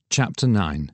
Chapter 9.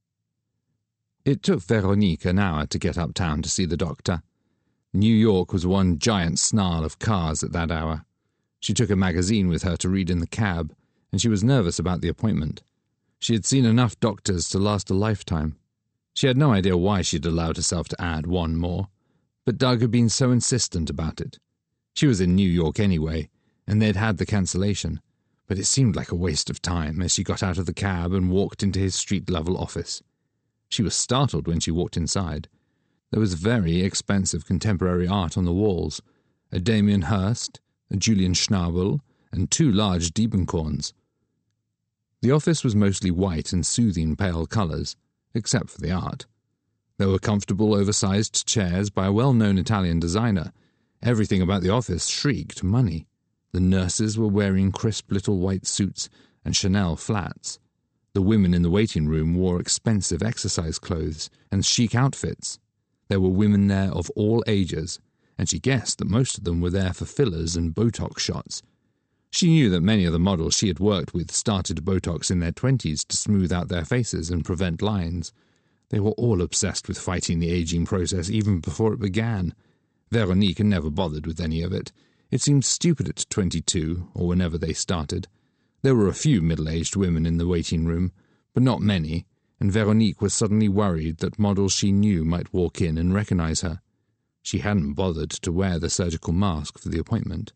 It took Veronique an hour to get uptown to see the doctor. New York was one giant snarl of cars at that hour. She took a magazine with her to read in the cab, and she was nervous about the appointment. She had seen enough doctors to last a lifetime. She had no idea why she had allowed herself to add one more, but Doug had been so insistent about it. She was in New York anyway, and they'd had the cancellation, but it seemed like a waste of time as she got out of the cab and walked into his street-level office. She was startled when she walked inside. There was very expensive contemporary art on the walls, a Damien Hirst, a Julian Schnabel, and 2 large Diebenkorns. The office was mostly white and soothing pale colours, except for the art. There were comfortable oversized chairs by a well-known Italian designer. Everything about the office shrieked money. The nurses were wearing crisp little white suits and Chanel flats. The women in the waiting room wore expensive exercise clothes and chic outfits. There were women there of all ages, and she guessed that most of them were there for fillers and Botox shots. She knew that many of the models she had worked with started Botox in their 20s to smooth out their faces and prevent lines. They were all obsessed with fighting the aging process even before it began. Veronique had never bothered with any of it. It seemed stupid at 22, or whenever they started. There were a few middle-aged women in the waiting room, but not many, and Veronique was suddenly worried that models she knew might walk in and recognize her. She hadn't bothered to wear the surgical mask for the appointment.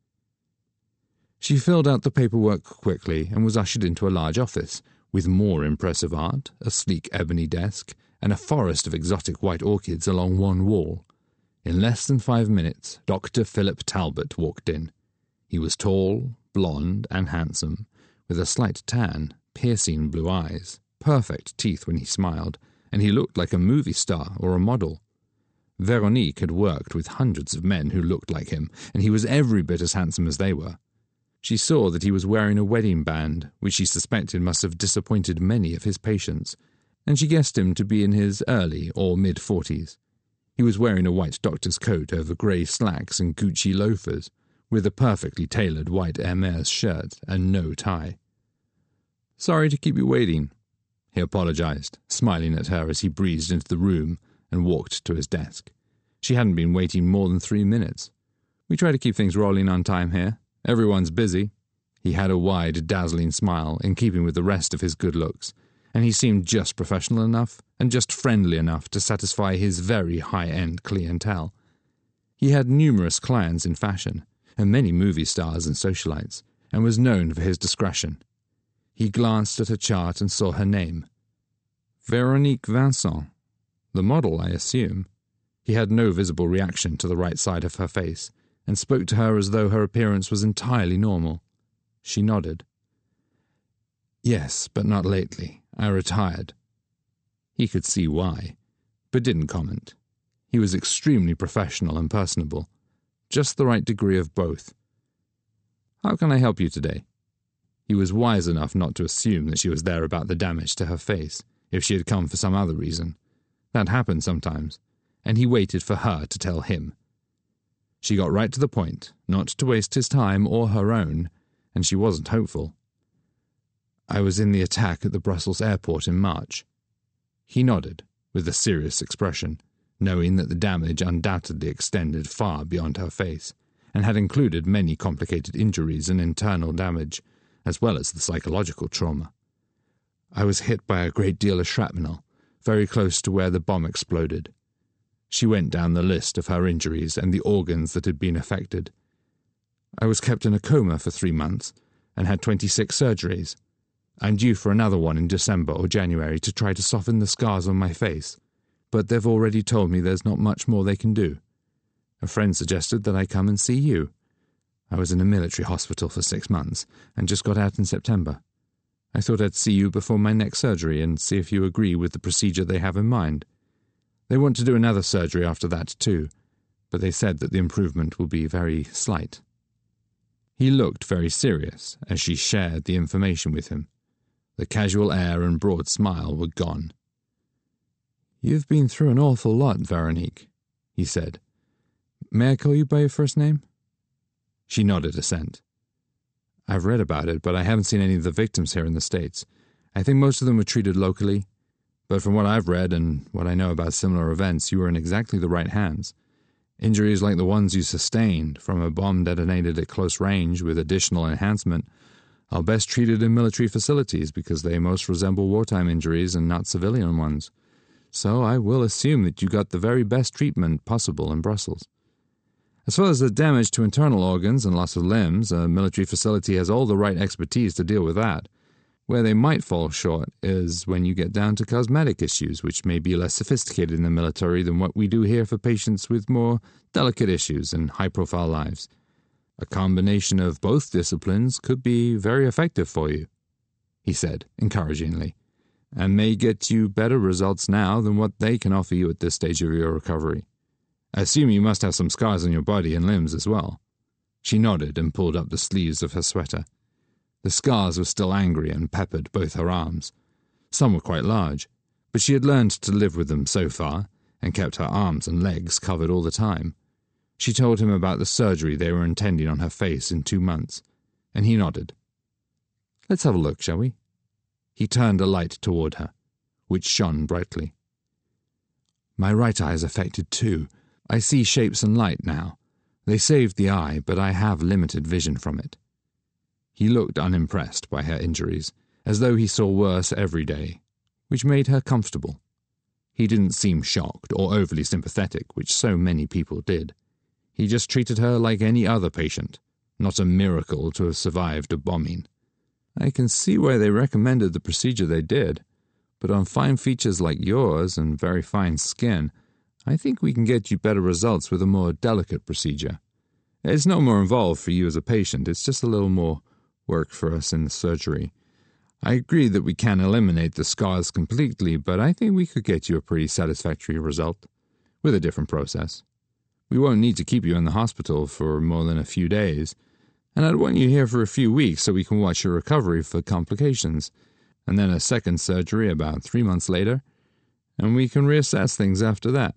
She filled out the paperwork quickly and was ushered into a large office, with more impressive art, a sleek ebony desk, and a forest of exotic white orchids along one wall. In less than 5 minutes, Dr. Philip Talbot walked in. He was tall, blond, and handsome, with a slight tan, piercing blue eyes, perfect teeth when he smiled, and he looked like a movie star or a model. Veronique had worked with hundreds of men who looked like him, and he was every bit as handsome as they were. She saw that he was wearing a wedding band, which she suspected must have disappointed many of his patients, and she guessed him to be in his early or mid-40s. He was wearing a white doctor's coat over grey slacks and Gucci loafers, with a perfectly tailored white Hermès shirt and no tie. "Sorry to keep you waiting," he apologized, smiling at her as he breezed into the room and walked to his desk. She hadn't been waiting more than 3 minutes. "We try to keep things rolling on time here. Everyone's busy." He had a wide, dazzling smile, in keeping with the rest of his good looks, and he seemed just professional enough and just friendly enough to satisfy his very high-end clientele. He had numerous clients in fashion, and many movie stars and socialites, and was known for his discretion. He glanced at her chart and saw her name. Veronique Vincent. The model, I assume. He had no visible reaction to the right side of her face, and spoke to her as though her appearance was entirely normal. She nodded. "Yes, but not lately. I retired." He could see why, but didn't comment. He was extremely professional and personable, just the right degree of both. "How can I help you today?" He was wise enough not to assume that she was there about the damage to her face, if she had come for some other reason. That happened sometimes, and he waited for her to tell him. She got right to the point, not to waste his time or her own, and she wasn't hopeful. "I was in the attack at the Brussels airport in March." He nodded, with a serious expression, knowing that the damage undoubtedly extended far beyond her face, and had included many complicated injuries and internal damage, as well as the psychological trauma. "I was hit by a great deal of shrapnel, very close to where the bomb exploded." She went down the list of her injuries and the organs that had been affected. "I was kept in a coma for 3 months, and had 26 surgeries. I'm due for another one in December or January to try to soften the scars on my face, but they've already told me there's not much more they can do. A friend suggested that I come and see you. I was in a military hospital for 6 months, and just got out in September. I thought I'd see you before my next surgery and see if you agree with the procedure they have in mind. They want to do another surgery after that too, but they said that the improvement will be very slight." He looked very serious as she shared the information with him. The casual air and broad smile were gone. "You've been through an awful lot, Veronique," he said. "May I call you by your first name?" She nodded assent. "I've read about it, but I haven't seen any of the victims here in the States. I think most of them were treated locally, but from what I've read and what I know about similar events, you were in exactly the right hands. Injuries like the ones you sustained from a bomb detonated at close range with additional enhancement are best treated in military facilities because they most resemble wartime injuries and not civilian ones. So I will assume that you got the very best treatment possible in Brussels. As far as the damage to internal organs and loss of limbs, a military facility has all the right expertise to deal with that. Where they might fall short is when you get down to cosmetic issues, which may be less sophisticated in the military than what we do here for patients with more delicate issues and high-profile lives. A combination of both disciplines could be very effective for you, he said encouragingly, and may get you better results now than what they can offer you at this stage of your recovery. I assume you must have some scars on your body and limbs as well. She nodded and pulled up the sleeves of her sweater. The scars were still angry and peppered both her arms. Some were quite large, but she had learned to live with them so far, and kept her arms and legs covered all the time. She told him about the surgery they were intending on her face in 2 months, and he nodded. Let's have a look, shall we? He turned a light toward her, which shone brightly. My right eye is affected too. I see shapes and light now. They saved the eye, but I have limited vision from it. He looked unimpressed by her injuries, as though he saw worse every day, which made her comfortable. He didn't seem shocked or overly sympathetic, which so many people did. He just treated her like any other patient, not a miracle to have survived a bombing. I can see why they recommended the procedure they did, but on fine features like yours and very fine skin, I think we can get you better results with a more delicate procedure. It's no more involved for you as a patient, it's just a little more work for us in the surgery. I agree that we can't eliminate the scars completely, but I think we could get you a pretty satisfactory result, with a different process. We won't need to keep you in the hospital for more than a few days, and I'd want you here for a few weeks so we can watch your recovery for complications, and then a second surgery about 3 months later, and we can reassess things after that.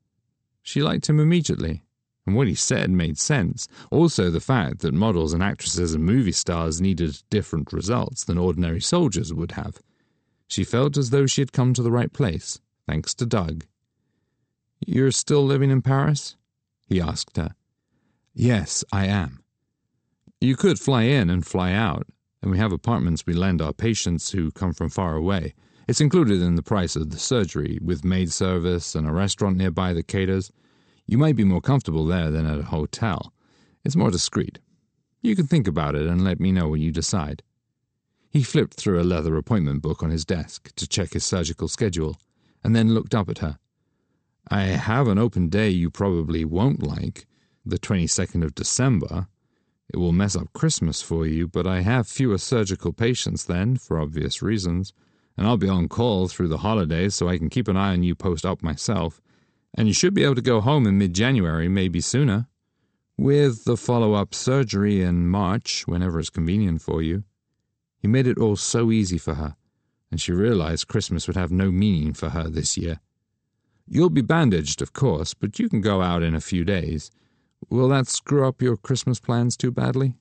She liked him immediately, and what he said made sense. Also the fact that models and actresses and movie stars needed different results than ordinary soldiers would have. She felt as though she had come to the right place, thanks to Doug. You're still living in Paris? He asked her. Yes, I am. You could fly in and fly out, and we have apartments we lend our patients who come from far away. It's included in the price of the surgery, with maid service and a restaurant nearby that caters. You might be more comfortable there than at a hotel. It's more discreet. You can think about it and let me know when you decide. He flipped through a leather appointment book on his desk to check his surgical schedule, and then looked up at her. I have an open day you probably won't like, the 22nd of December. It will mess up Christmas for you, but I have fewer surgical patients then, for obvious reasons, and I'll be on call through the holidays so I can keep an eye on you post-op myself, and you should be able to go home in mid-January, maybe sooner, with the follow-up surgery in March, whenever it's convenient for you. He made it all so easy for her, and she realized Christmas would have no meaning for her this year. You'll be bandaged, of course, but you can go out in a few days. Will that screw up your Christmas plans too badly?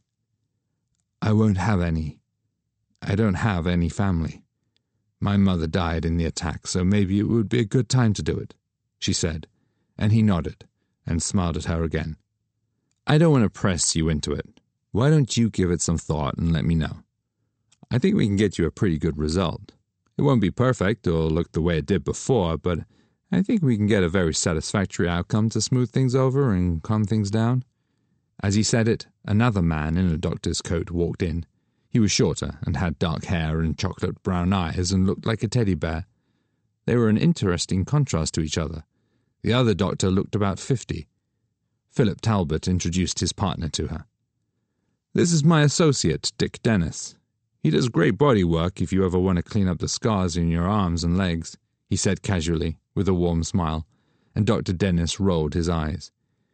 I won't have any. I don't have any family. My mother died in the attack, so maybe it would be a good time to do it, she said, and he nodded and smiled at her again. I don't want to press you into it. Why don't you give it some thought and let me know? I think we can get you a pretty good result. It won't be perfect or look the way it did before, but I think we can get a very satisfactory outcome to smooth things over and calm things down. As he said it, another man in a doctor's coat walked in. He was shorter and had dark hair and chocolate-brown eyes and looked like a teddy bear. They were an interesting contrast to each other. The other doctor looked about 50. Philip Talbot introduced his partner to her. This is my associate, Dick Dennis. He does great body work if you ever want to clean up the scars in your arms and legs, he said casually, with a warm smile, and Dr. Dennis rolled his eyes.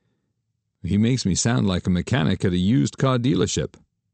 He makes me sound like a mechanic at a used car dealership.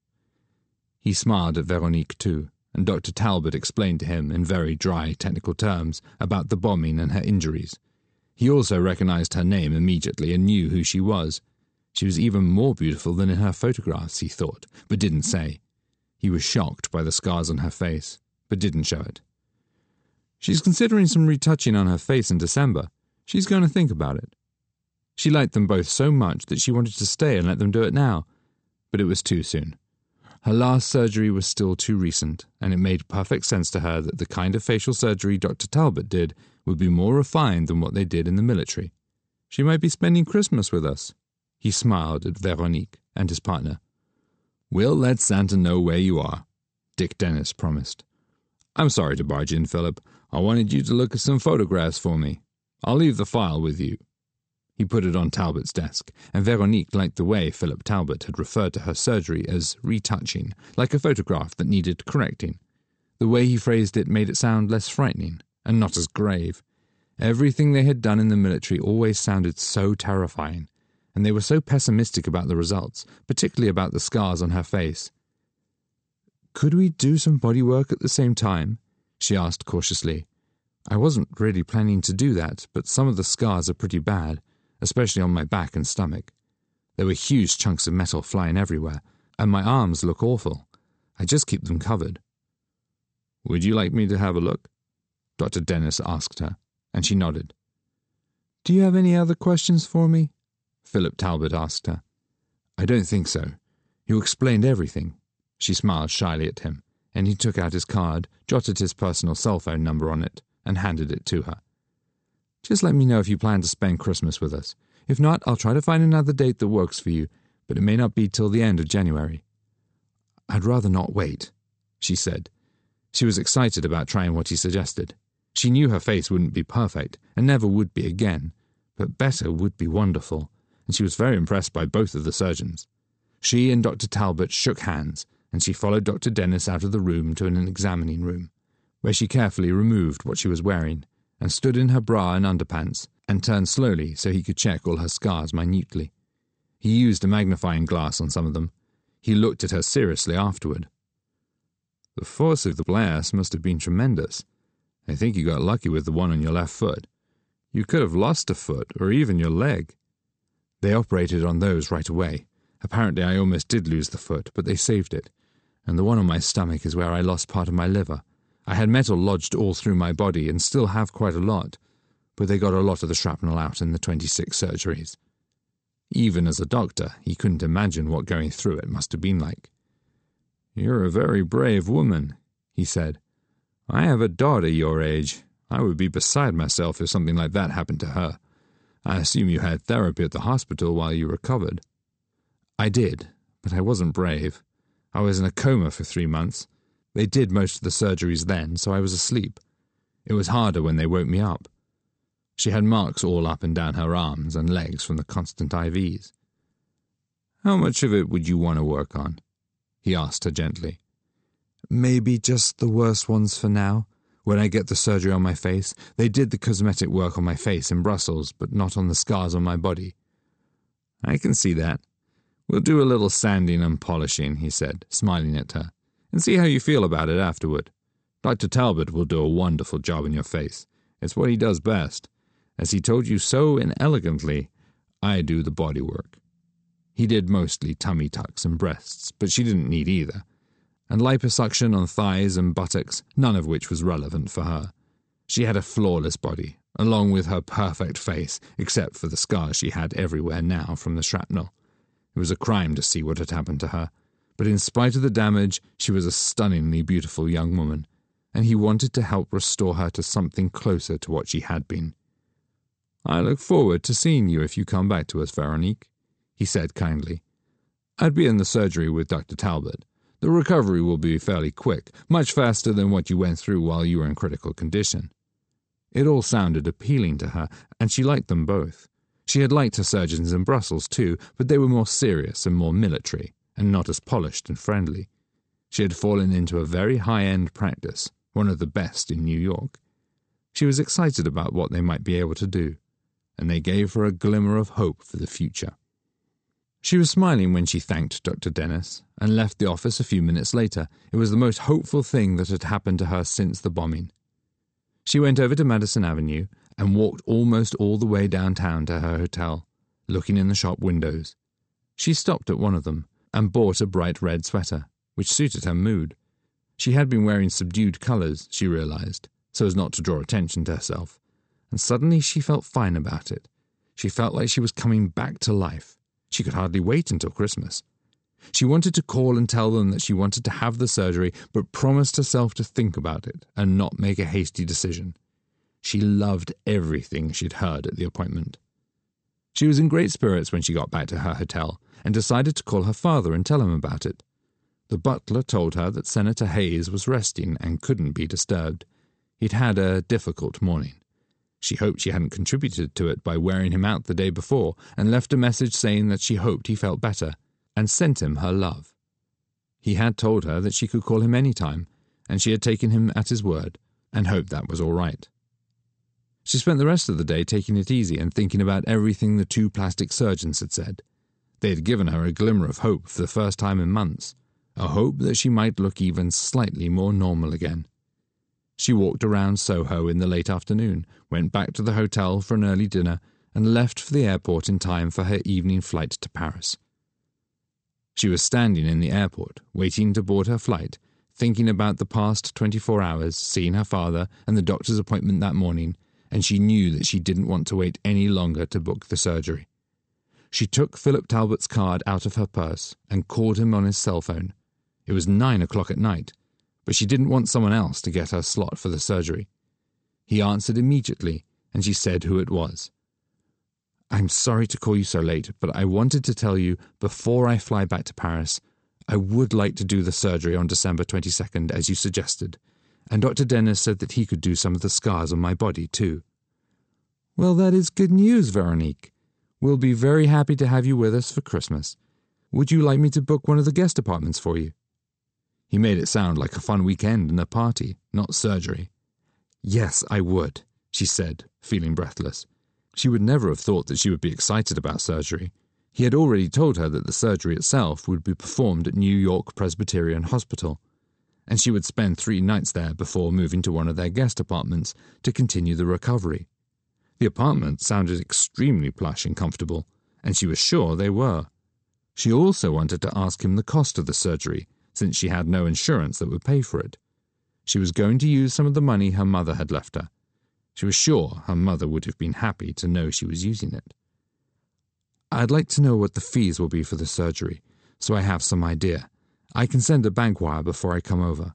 He smiled at Veronique too, and Dr. Talbot explained to him in very dry technical terms about the bombing and her injuries. He also recognized her name immediately and knew who she was. She was even more beautiful than in her photographs, he thought, but didn't say. He was shocked by the scars on her face, but didn't show it. She's considering some retouching on her face in December. She's going to think about it. She liked them both so much that she wanted to stay and let them do it now, but it was too soon. Her last surgery was still too recent, and it made perfect sense to her that the kind of facial surgery Dr. Talbot did would be more refined than what they did in the military. She might be spending Christmas with us. He smiled at Veronique and his partner. We'll let Santa know where you are, Dick Dennis promised. I'm sorry to barge in, Philip. I wanted you to look at some photographs for me. I'll leave the file with you. He put it on Talbot's desk, and Veronique liked the way Philip Talbot had referred to her surgery as retouching, like a photograph that needed correcting. The way he phrased it made it sound less frightening, and not as grave. Everything they had done in the military always sounded so terrifying, and they were so pessimistic about the results, particularly about the scars on her face. Could we do some bodywork at the same time? She asked cautiously. I wasn't really planning to do that, but some of the scars are pretty bad, especially on my back and stomach. There were huge chunks of metal flying everywhere, and my arms look awful. I just keep them covered. Would you like me to have a look? Dr. Dennis asked her, and she nodded. Do you have any other questions for me? Philip Talbot asked her. I don't think so. You explained everything. She smiled shyly at him, and he took out his card, jotted his personal cell phone number on it, and handed it to her. Just let me know if you plan to spend Christmas with us. If not, I'll try to find another date that works for you, but it may not be till the end of January. I'd rather not wait, she said. She was excited about trying what he suggested. She knew her face wouldn't be perfect, and never would be again, but better would be wonderful, and she was very impressed by both of the surgeons. She and Dr. Talbot shook hands, and she followed Dr. Dennis out of the room to an examining room, where she carefully removed what she was wearing, and stood in her bra and underpants, and turned slowly so he could check all her scars minutely. He used a magnifying glass on some of them. He looked at her seriously afterward. The force of the blast must have been tremendous. I think you got lucky with the one on your left foot. You could have lost a foot, or even your leg. They operated on those right away. Apparently I almost did lose the foot, but they saved it. And the one on my stomach is where I lost part of my liver. I had metal lodged all through my body and still have quite a lot, but they got a lot of the shrapnel out in the 26 surgeries. Even as a doctor, he couldn't imagine what going through it must have been like. You're a very brave woman, he said. I have a daughter your age. I would be beside myself if something like that happened to her. I assume you had therapy at the hospital while you recovered. I did, but I wasn't brave. I was in a coma for 3 months. They did most of the surgeries then, so I was asleep. It was harder when they woke me up. She had marks all up and down her arms and legs from the constant IVs. How much of it would you want to work on? He asked her gently. Maybe just the worst ones for now. When I get the surgery on my face, they did the cosmetic work on my face in Brussels, but not on the scars on my body. I can see that. We'll do a little sanding and polishing, he said, smiling at her, and see how you feel about it afterward. Dr. Talbot will do a wonderful job on your face. It's what he does best. As he told you so inelegantly, I do the body work. He did mostly tummy tucks and breasts, but she didn't need either, and liposuction on thighs and buttocks, none of which was relevant for her. She had a flawless body, along with her perfect face, except for the scars she had everywhere now from the shrapnel. It was a crime to see what had happened to her, but in spite of the damage, she was a stunningly beautiful young woman, and he wanted to help restore her to something closer to what she had been. I look forward to seeing you if you come back to us, Veronique, he said kindly. I'd be in the surgery with Dr. Talbot. The recovery will be fairly quick, much faster than what you went through while you were in critical condition. It all sounded appealing to her, and she liked them both. She had liked her surgeons in Brussels too, but they were more serious and more military, and not as polished and friendly. She had fallen into a very high-end practice, one of the best in New York. She was excited about what they might be able to do, and they gave her a glimmer of hope for the future. She was smiling when she thanked Dr. Dennis, and left the office a few minutes later. It was the most hopeful thing that had happened to her since the bombing. She went over to Madison Avenue and walked almost all the way downtown to her hotel, looking in the shop windows. She stopped at one of them and bought a bright red sweater, which suited her mood. She had been wearing subdued colours, she realised, so as not to draw attention to herself, and suddenly she felt fine about it. She felt like she was coming back to life. She could hardly wait until Christmas. She wanted to call and tell them that she wanted to have the surgery, but promised herself to think about it and not make a hasty decision. She loved everything she'd heard at the appointment. She was in great spirits when she got back to her hotel and decided to call her father and tell him about it. The butler told her that Senator Hayes was resting and couldn't be disturbed. He'd had a difficult morning. She hoped she hadn't contributed to it by wearing him out the day before, and left a message saying that she hoped he felt better, and sent him her love. He had told her that she could call him any time, and she had taken him at his word, and hoped that was all right. She spent the rest of the day taking it easy and thinking about everything the two plastic surgeons had said. They had given her a glimmer of hope for the first time in months, a hope that she might look even slightly more normal again. She walked around Soho in the late afternoon, went back to the hotel for an early dinner, and left for the airport in time for her evening flight to Paris. She was standing in the airport, waiting to board her flight, thinking about the past 24 hours, seeing her father, and the doctor's appointment that morning, and she knew that she didn't want to wait any longer to book the surgery. She took Philip Talbot's card out of her purse and called him on his cell phone. It was 9 o'clock at night, but she didn't want someone else to get her slot for the surgery. He answered immediately, and she said who it was. "I'm sorry to call you so late, but I wanted to tell you, before I fly back to Paris, I would like to do the surgery on December 22nd, as you suggested, and Dr. Dennis said that he could do some of the scars on my body, too." "Well, that is good news, Veronique. We'll be very happy to have you with us for Christmas. Would you like me to book one of the guest apartments for you?" He made it sound like a fun weekend and a party, not surgery. "Yes, I would," she said, feeling breathless. She would never have thought that she would be excited about surgery. He had already told her that the surgery itself would be performed at New York Presbyterian Hospital, and she would spend 3 nights there before moving to one of their guest apartments to continue the recovery. The apartments sounded extremely plush and comfortable, and she was sure they were. She also wanted to ask him the cost of the surgery, since she had no insurance that would pay for it. She was going to use some of the money her mother had left her. She was sure her mother would have been happy to know she was using it. "I'd like to know what the fees will be for the surgery, so I have some idea. I can send a bank wire before I come over."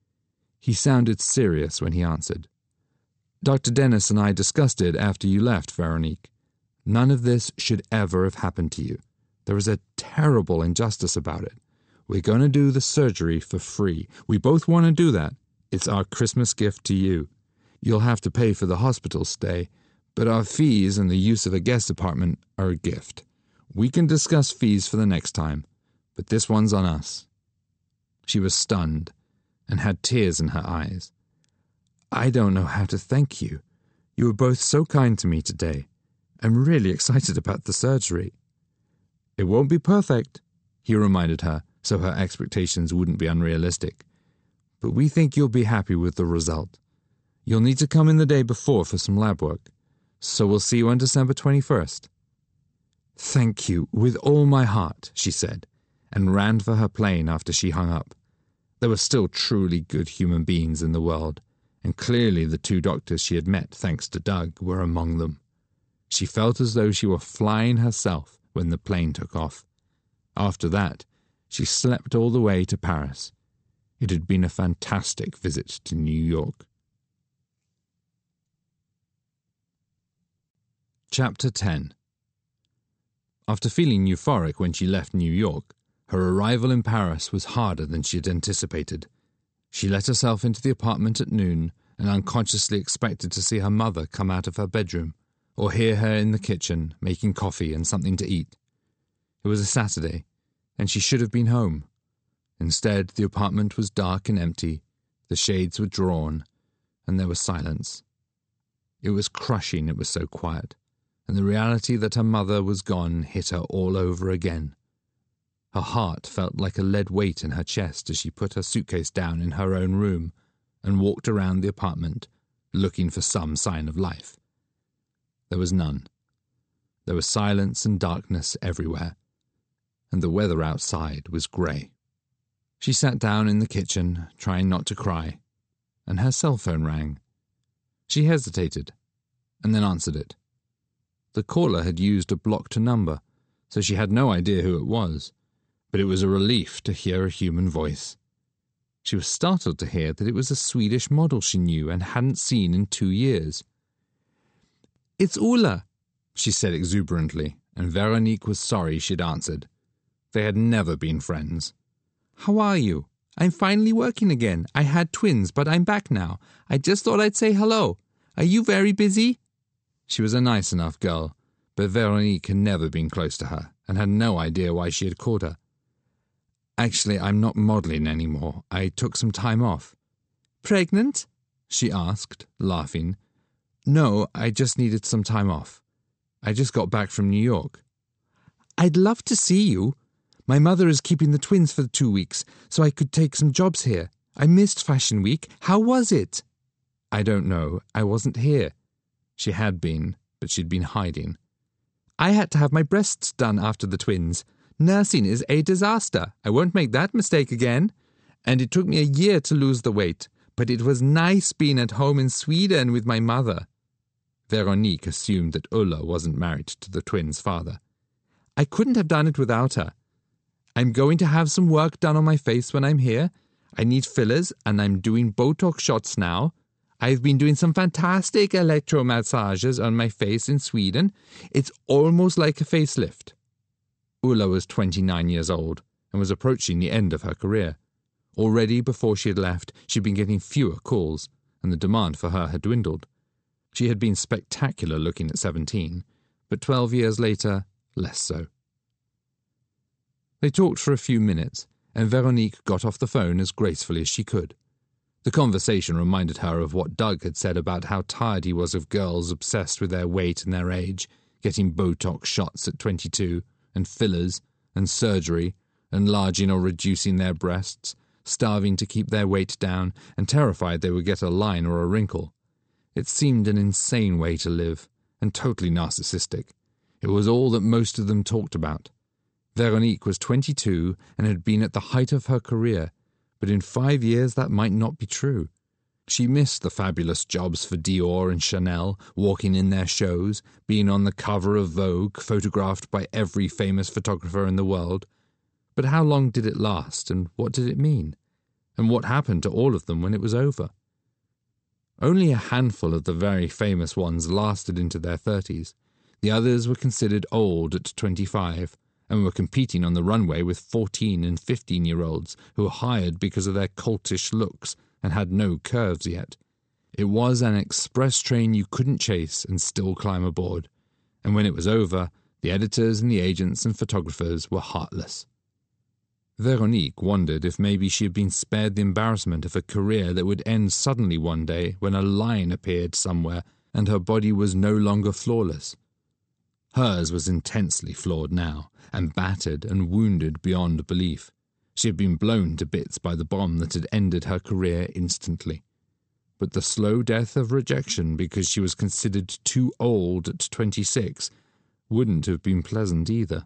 He sounded serious when he answered. "Dr. Dennis and I discussed it after you left, Veronique. None of this should ever have happened to you. There is a terrible injustice about it. We're going to do the surgery for free. We both want to do that. It's our Christmas gift to you. You'll have to pay for the hospital stay, but our fees and the use of a guest apartment are a gift. We can discuss fees for the next time, but this one's on us." She was stunned and had tears in her eyes. "I don't know how to thank you. You were both so kind to me today. I'm really excited about the surgery." "It won't be perfect," he reminded her, so her expectations wouldn't be unrealistic. "But we think you'll be happy with the result. You'll need to come in the day before for some lab work, so we'll see you on December 21st. "Thank you, with all my heart," she said, and ran for her plane after she hung up. There were still truly good human beings in the world, and clearly the 2 doctors she had met thanks to Doug were among them. She felt as though she were flying herself when the plane took off. After that, she slept all the way to Paris. It had been a fantastic visit to New York. Chapter 10. After feeling euphoric when she left New York, her arrival in Paris was harder than she had anticipated. She let herself into the apartment at noon and unconsciously expected to see her mother come out of her bedroom, or hear her in the kitchen making coffee and something to eat. It was a Saturday, and she should have been home. Instead, the apartment was dark and empty, the shades were drawn, and there was silence. It was crushing, it was so quiet, and the reality that her mother was gone hit her all over again. Her heart felt like a lead weight in her chest as she put her suitcase down in her own room and walked around the apartment, looking for some sign of life. There was none. There was silence and darkness everywhere, and the weather outside was grey. She sat down in the kitchen, trying not to cry, and her cell phone rang. She hesitated, and then answered it. The caller had used a blocked number, so she had no idea who it was, but it was a relief to hear a human voice. She was startled to hear that it was a Swedish model she knew and hadn't seen in 2 years. "It's Ulla," she said exuberantly, and Veronique was sorry she'd answered. They had never been friends. "How are you? I'm finally working again. I had twins, but I'm back now. I just thought I'd say hello. Are you very busy?" She was a nice enough girl, but Veronique had never been close to her and had no idea why she had called her. "Actually, I'm not modelling anymore. I took some time off." "Pregnant?" she asked, laughing. "No, I just needed some time off. I just got back from New York." "I'd love to see you. My mother is keeping the twins for 2 weeks, so I could take some jobs here. I missed Fashion Week. How was it?" "I don't know. I wasn't here." She had been, but she'd been hiding. "I had to have my breasts done after the twins. Nursing is a disaster. I won't make that mistake again. And it took me a year to lose the weight, but it was nice being at home in Sweden with my mother." Veronique assumed that Ulla wasn't married to the twins' father. "I couldn't have done it without her. I'm going to have some work done on my face when I'm here. I need fillers, and I'm doing Botox shots now. I've been doing some fantastic electromassages on my face in Sweden. It's almost like a facelift." Ulla was 29 years old and was approaching the end of her career. Already before she had left, she'd been getting fewer calls, and the demand for her had dwindled. She had been spectacular looking at 17, but 12 years later, less so. They talked for a few minutes, and Veronique got off the phone as gracefully as she could. The conversation reminded her of what Doug had said about how tired he was of girls obsessed with their weight and their age, getting Botox shots at 22, and fillers, and surgery, enlarging or reducing their breasts, starving to keep their weight down, and terrified they would get a line or a wrinkle. It seemed an insane way to live, and totally narcissistic. It was all that most of them talked about. Veronique was 22 and had been at the height of her career, but in 5 years that might not be true. She missed the fabulous jobs for Dior and Chanel, walking in their shows, being on the cover of Vogue, photographed by every famous photographer in the world. But how long did it last, and what did it mean? And what happened to all of them when it was over? Only a handful of the very famous ones lasted into their 30s. The others were considered old at 25, and were competing on the runway with 14 and 15-year-olds who were hired because of their coltish looks and had no curves yet. It was an express train you couldn't chase and still climb aboard, and when it was over, the editors and the agents and photographers were heartless. Veronique wondered if maybe she had been spared the embarrassment of a career that would end suddenly one day when a line appeared somewhere and her body was no longer flawless. Hers was intensely flawed now, and battered and wounded beyond belief. She had been blown to bits by the bomb that had ended her career instantly. But the slow death of rejection because she was considered too old at 26 wouldn't have been pleasant either.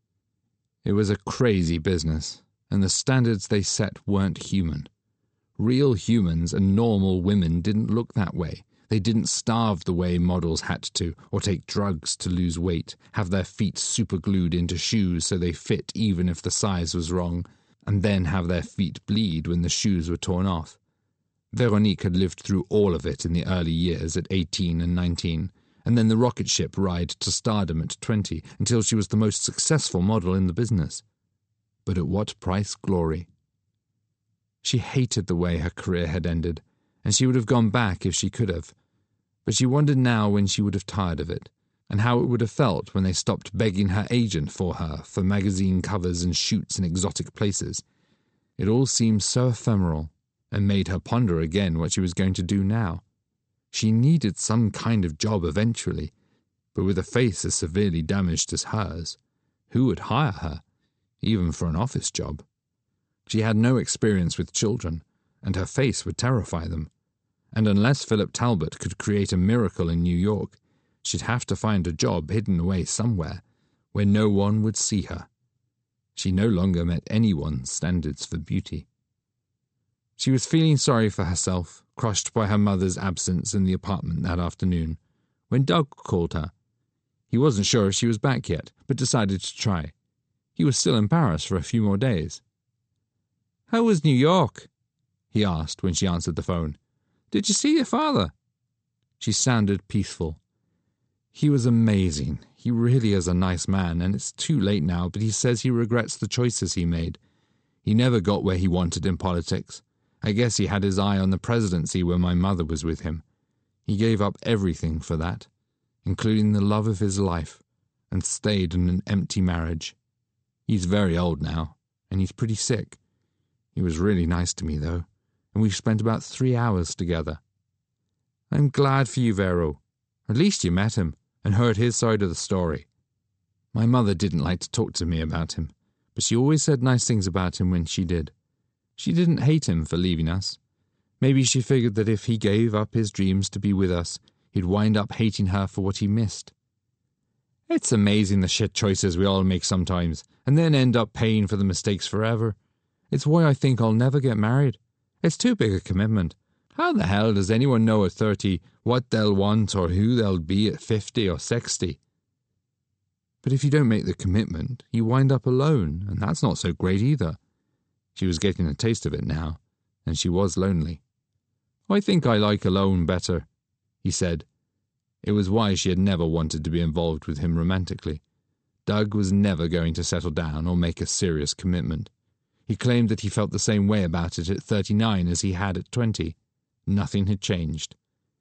It was a crazy business, and the standards they set weren't human. Real humans and normal women didn't look that way. They didn't starve the way models had to, or take drugs to lose weight, have their feet superglued into shoes so they fit even if the size was wrong, and then have their feet bleed when the shoes were torn off. Veronique had lived through all of it in the early years at 18 and 19, and then the rocket ship ride to stardom at 20, until she was the most successful model in the business. But at what price glory? She hated the way her career had ended, and she would have gone back if she could have. But she wondered now when she would have tired of it, and how it would have felt when they stopped begging her agent for her for magazine covers and shoots in exotic places. It all seemed so ephemeral, and made her ponder again what she was going to do now. She needed some kind of job eventually, but with a face as severely damaged as hers, who would hire her, even for an office job? She had no experience with children, and her face would terrify them. And unless Philip Talbot could create a miracle in New York, she'd have to find a job hidden away somewhere, where no one would see her. She no longer met anyone's standards for beauty. She was feeling sorry for herself, crushed by her mother's absence in the apartment that afternoon, when Doug called her. He wasn't sure if she was back yet, but decided to try. He was still in Paris for a few more days. "How was New York?" he asked when she answered the phone. "Did you see your father?" She sounded peaceful. "He was amazing. He really is a nice man, and it's too late now, but he says he regrets the choices he made. He never got where he wanted in politics. I guess he had his eye on the presidency when my mother was with him. He gave up everything for that, including the love of his life, and stayed in an empty marriage. He's very old now, and he's pretty sick. He was really nice to me, though, and we've spent about 3 hours together. I'm glad for you, Vero. At least you met him and heard his side of the story. My mother didn't like to talk to me about him, but she always said nice things about him when she did. She didn't hate him for leaving us. Maybe she figured that if he gave up his dreams to be with us, he'd wind up hating her for what he missed. It's amazing the shit choices we all make sometimes, and then end up paying for the mistakes forever. It's why I think I'll never get married. It's too big a commitment. How the hell does anyone know at 30 what they'll want or who they'll be at 50 or 60? But if you don't make the commitment, you wind up alone, and that's not so great either. She was getting a taste of it now, and she was lonely. I think I like alone better, he said. It was why she had never wanted to be involved with him romantically. Doug was never going to settle down or make a serious commitment. He claimed that he felt the same way about it at 39 as he had at 20. Nothing had changed.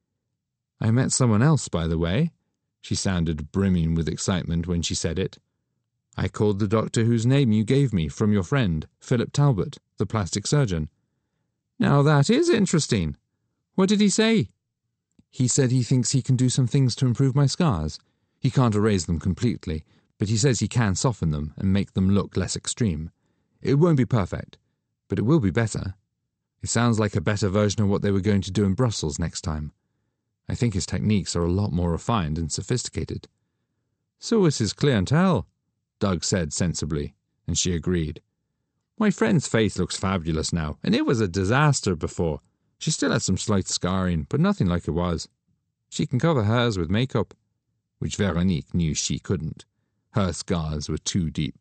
I met someone else, by the way. She sounded brimming with excitement when she said it. I called the doctor whose name you gave me from your friend, Philip Talbot, the plastic surgeon. Now that is interesting. What did he say? He said he thinks he can do some things to improve my scars. He can't erase them completely, but he says he can soften them and make them look less extreme. It won't be perfect, but it will be better. It sounds like a better version of what they were going to do in Brussels next time. I think his techniques are a lot more refined and sophisticated. So is his clientele, Doug said sensibly, and she agreed. My friend's face looks fabulous now, and it was a disaster before. She still has some slight scarring, but nothing like it was. She can cover hers with makeup, which Veronique knew she couldn't. Her scars were too deep.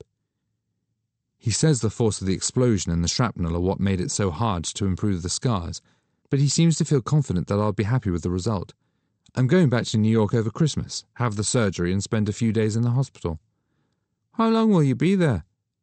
He says the force of the explosion and the shrapnel are what made it so hard to improve the scars, but he seems to feel confident that I'll be happy with the result. I'm going back to New York over Christmas, have the surgery and spend a few days in the hospital. How long will you be there?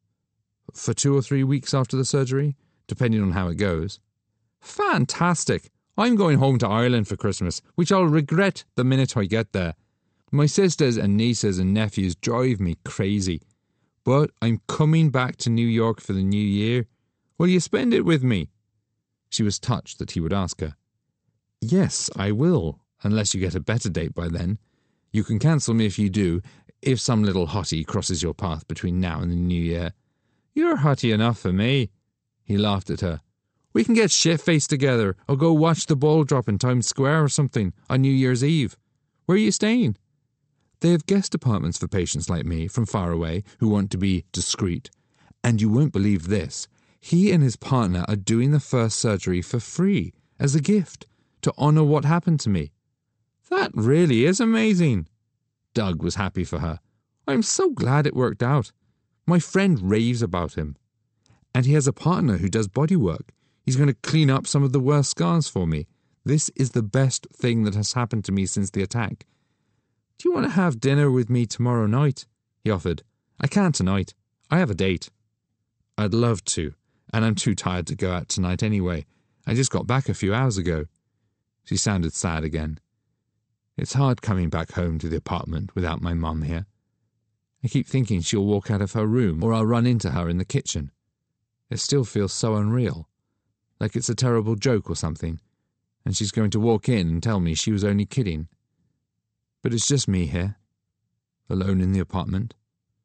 For 2 or 3 weeks after the surgery, depending on how it goes. Fantastic! I'm going home to Ireland for Christmas, which I'll regret the minute I get there. My sisters and nieces and nephews drive me crazy. But I'm coming back to New York for the new year. Will you spend it with me? She was touched that he would ask her. Yes, I will, unless you get a better date by then. You can cancel me if you do, if some little hottie crosses your path between now and the new year. You're hottie enough for me. He laughed at her. We can get shit-faced together, or go watch the ball drop in Times Square or something on New Year's Eve. Where are you staying? They have guest apartments for patients like me from far away who want to be discreet. And you won't believe this. He and his partner are doing the first surgery for free, as a gift, to honour what happened to me. That really is amazing. Doug was happy for her. I'm so glad it worked out. My friend raves about him. And he has a partner who does body work. He's going to clean up some of the worst scars for me. This is the best thing that has happened to me since the attack. Do you want to have dinner with me tomorrow night? He offered. I can't tonight. I have a date. I'd love to, and I'm too tired to go out tonight anyway. I just got back a few hours ago. She sounded sad again. It's hard coming back home to the apartment without my mum here. I keep thinking she'll walk out of her room, or I'll run into her in the kitchen. It still feels so unreal, like it's a terrible joke or something, and she's going to walk in and tell me she was only kidding. But it's just me here, alone in the apartment.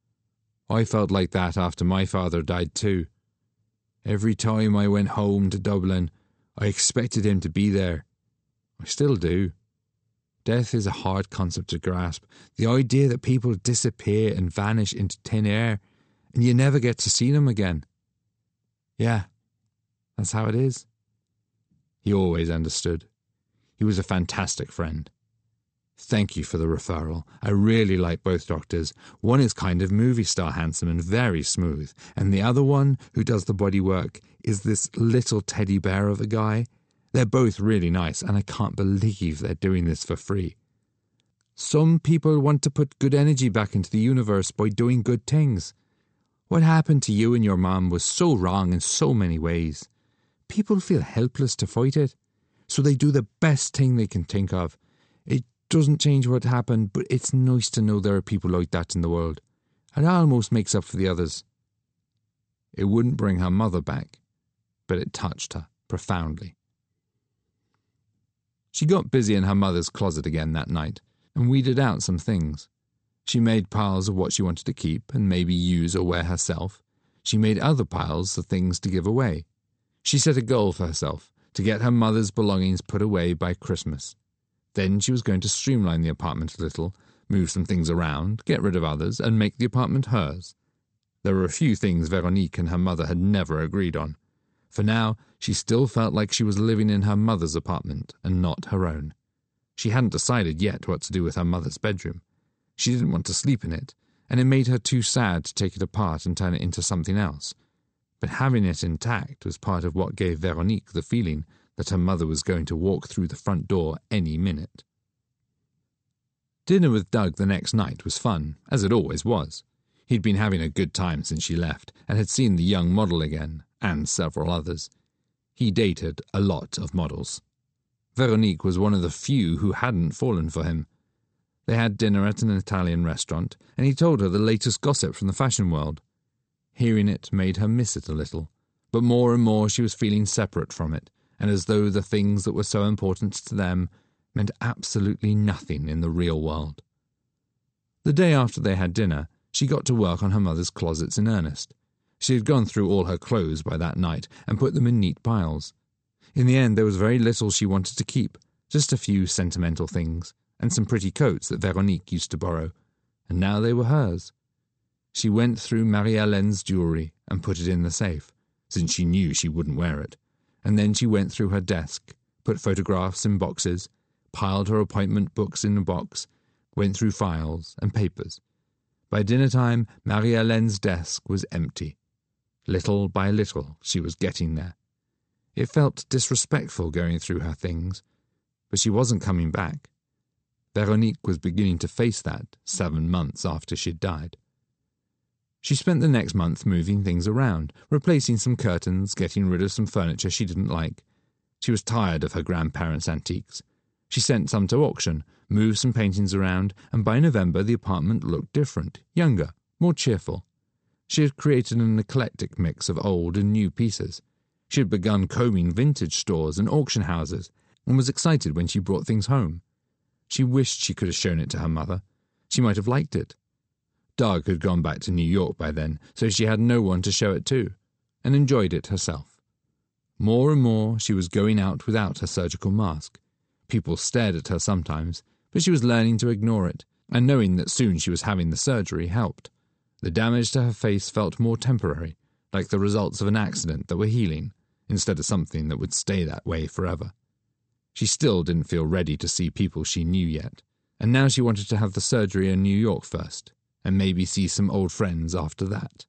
I felt like that after my father died too. Every time I went home to Dublin, I expected him to be there. I still do. Death is a hard concept to grasp. The idea that people disappear and vanish into thin air, and you never get to see them again. Yeah, that's how it is. He always understood. He was a fantastic friend. Thank you for the referral. I really like both doctors. One is kind of movie star handsome and very smooth, and the other one, who does the body work, is this little teddy bear of a guy. They're both really nice, and I can't believe they're doing this for free. Some people want to put good energy back into the universe by doing good things. What happened to you and your mom was so wrong in so many ways. People feel helpless to fight it, so they do the best thing they can think of. It doesn't change what happened, but it's nice to know there are people like that in the world. It almost makes up for the others. It wouldn't bring her mother back, but it touched her profoundly. She got busy in her mother's closet again that night and weeded out some things. She made piles of what she wanted to keep and maybe use or wear herself. She made other piles of things to give away. She set a goal for herself to get her mother's belongings put away by Christmas. Then she was going to streamline the apartment a little, move some things around, get rid of others, and make the apartment hers. There were a few things Veronique and her mother had never agreed on. For now, she still felt like she was living in her mother's apartment and not her own. She hadn't decided yet what to do with her mother's bedroom. She didn't want to sleep in it, and it made her too sad to take it apart and turn it into something else. But having it intact was part of what gave Veronique the feeling that her mother was going to walk through the front door any minute. Dinner with Doug the next night was fun, as it always was. He'd been having a good time since she left, and had seen the young model again, and several others. He dated a lot of models. Veronique was one of the few who hadn't fallen for him. They had dinner at an Italian restaurant, and he told her the latest gossip from the fashion world. Hearing it made her miss it a little, but more and more she was feeling separate from it, and as though the things that were so important to them meant absolutely nothing in the real world. The day after they had dinner, she got to work on her mother's closets in earnest. She had gone through all her clothes by that night and put them in neat piles. In the end, there was very little she wanted to keep, just a few sentimental things, and some pretty coats that Veronique used to borrow, and now they were hers. She went through Marie-Hélène's jewellery and put it in the safe, since she knew she wouldn't wear it, and then she went through her desk, put photographs in boxes, piled her appointment books in a box, went through files and papers. By dinner-time, Marie-Hélène's desk was empty. Little by little, she was getting there. It felt disrespectful going through her things, but she wasn't coming back. Veronique was beginning to face that 7 months after she'd died. She spent the next month moving things around, replacing some curtains, getting rid of some furniture she didn't like. She was tired of her grandparents' antiques. She sent some to auction, moved some paintings around, and by November the apartment looked different, younger, more cheerful. She had created an eclectic mix of old and new pieces. She had begun combing vintage stores and auction houses, and was excited when she brought things home. She wished she could have shown it to her mother. She might have liked it. Doug had gone back to New York by then, so she had no one to show it to, and enjoyed it herself. More and more she was going out without her surgical mask. People stared at her sometimes, but she was learning to ignore it, and knowing that soon she was having the surgery helped. The damage to her face felt more temporary, like the results of an accident that were healing, instead of something that would stay that way forever. She still didn't feel ready to see people she knew yet, and now she wanted to have the surgery in New York first, and maybe see some old friends after that.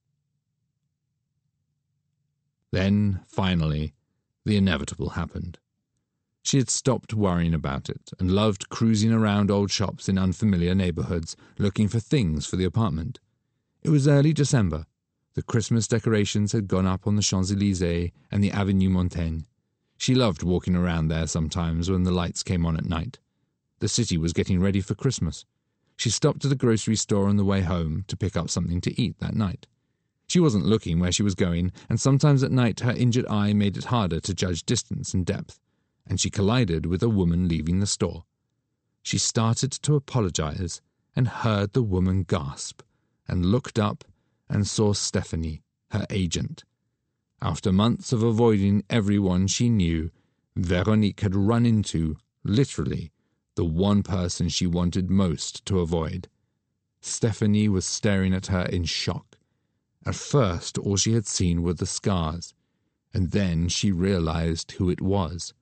Then, finally, the inevitable happened. She had stopped worrying about it and loved cruising around old shops in unfamiliar neighborhoods looking for things for the apartment. It was early December. The Christmas decorations had gone up on the Champs-Élysées and the Avenue Montaigne. She loved walking around there sometimes when the lights came on at night. The city was getting ready for Christmas. She stopped at a grocery store on the way home to pick up something to eat that night. She wasn't looking where she was going, and sometimes at night her injured eye made it harder to judge distance and depth, and she collided with a woman leaving the store. She started to apologize and heard the woman gasp, and looked up and saw Stephanie, her agent. After months of avoiding everyone she knew, Veronique had run into, literally, the one person she wanted most to avoid. Stephanie was staring at her in shock, At first, all she had seen were the scars, and then she realized who it was.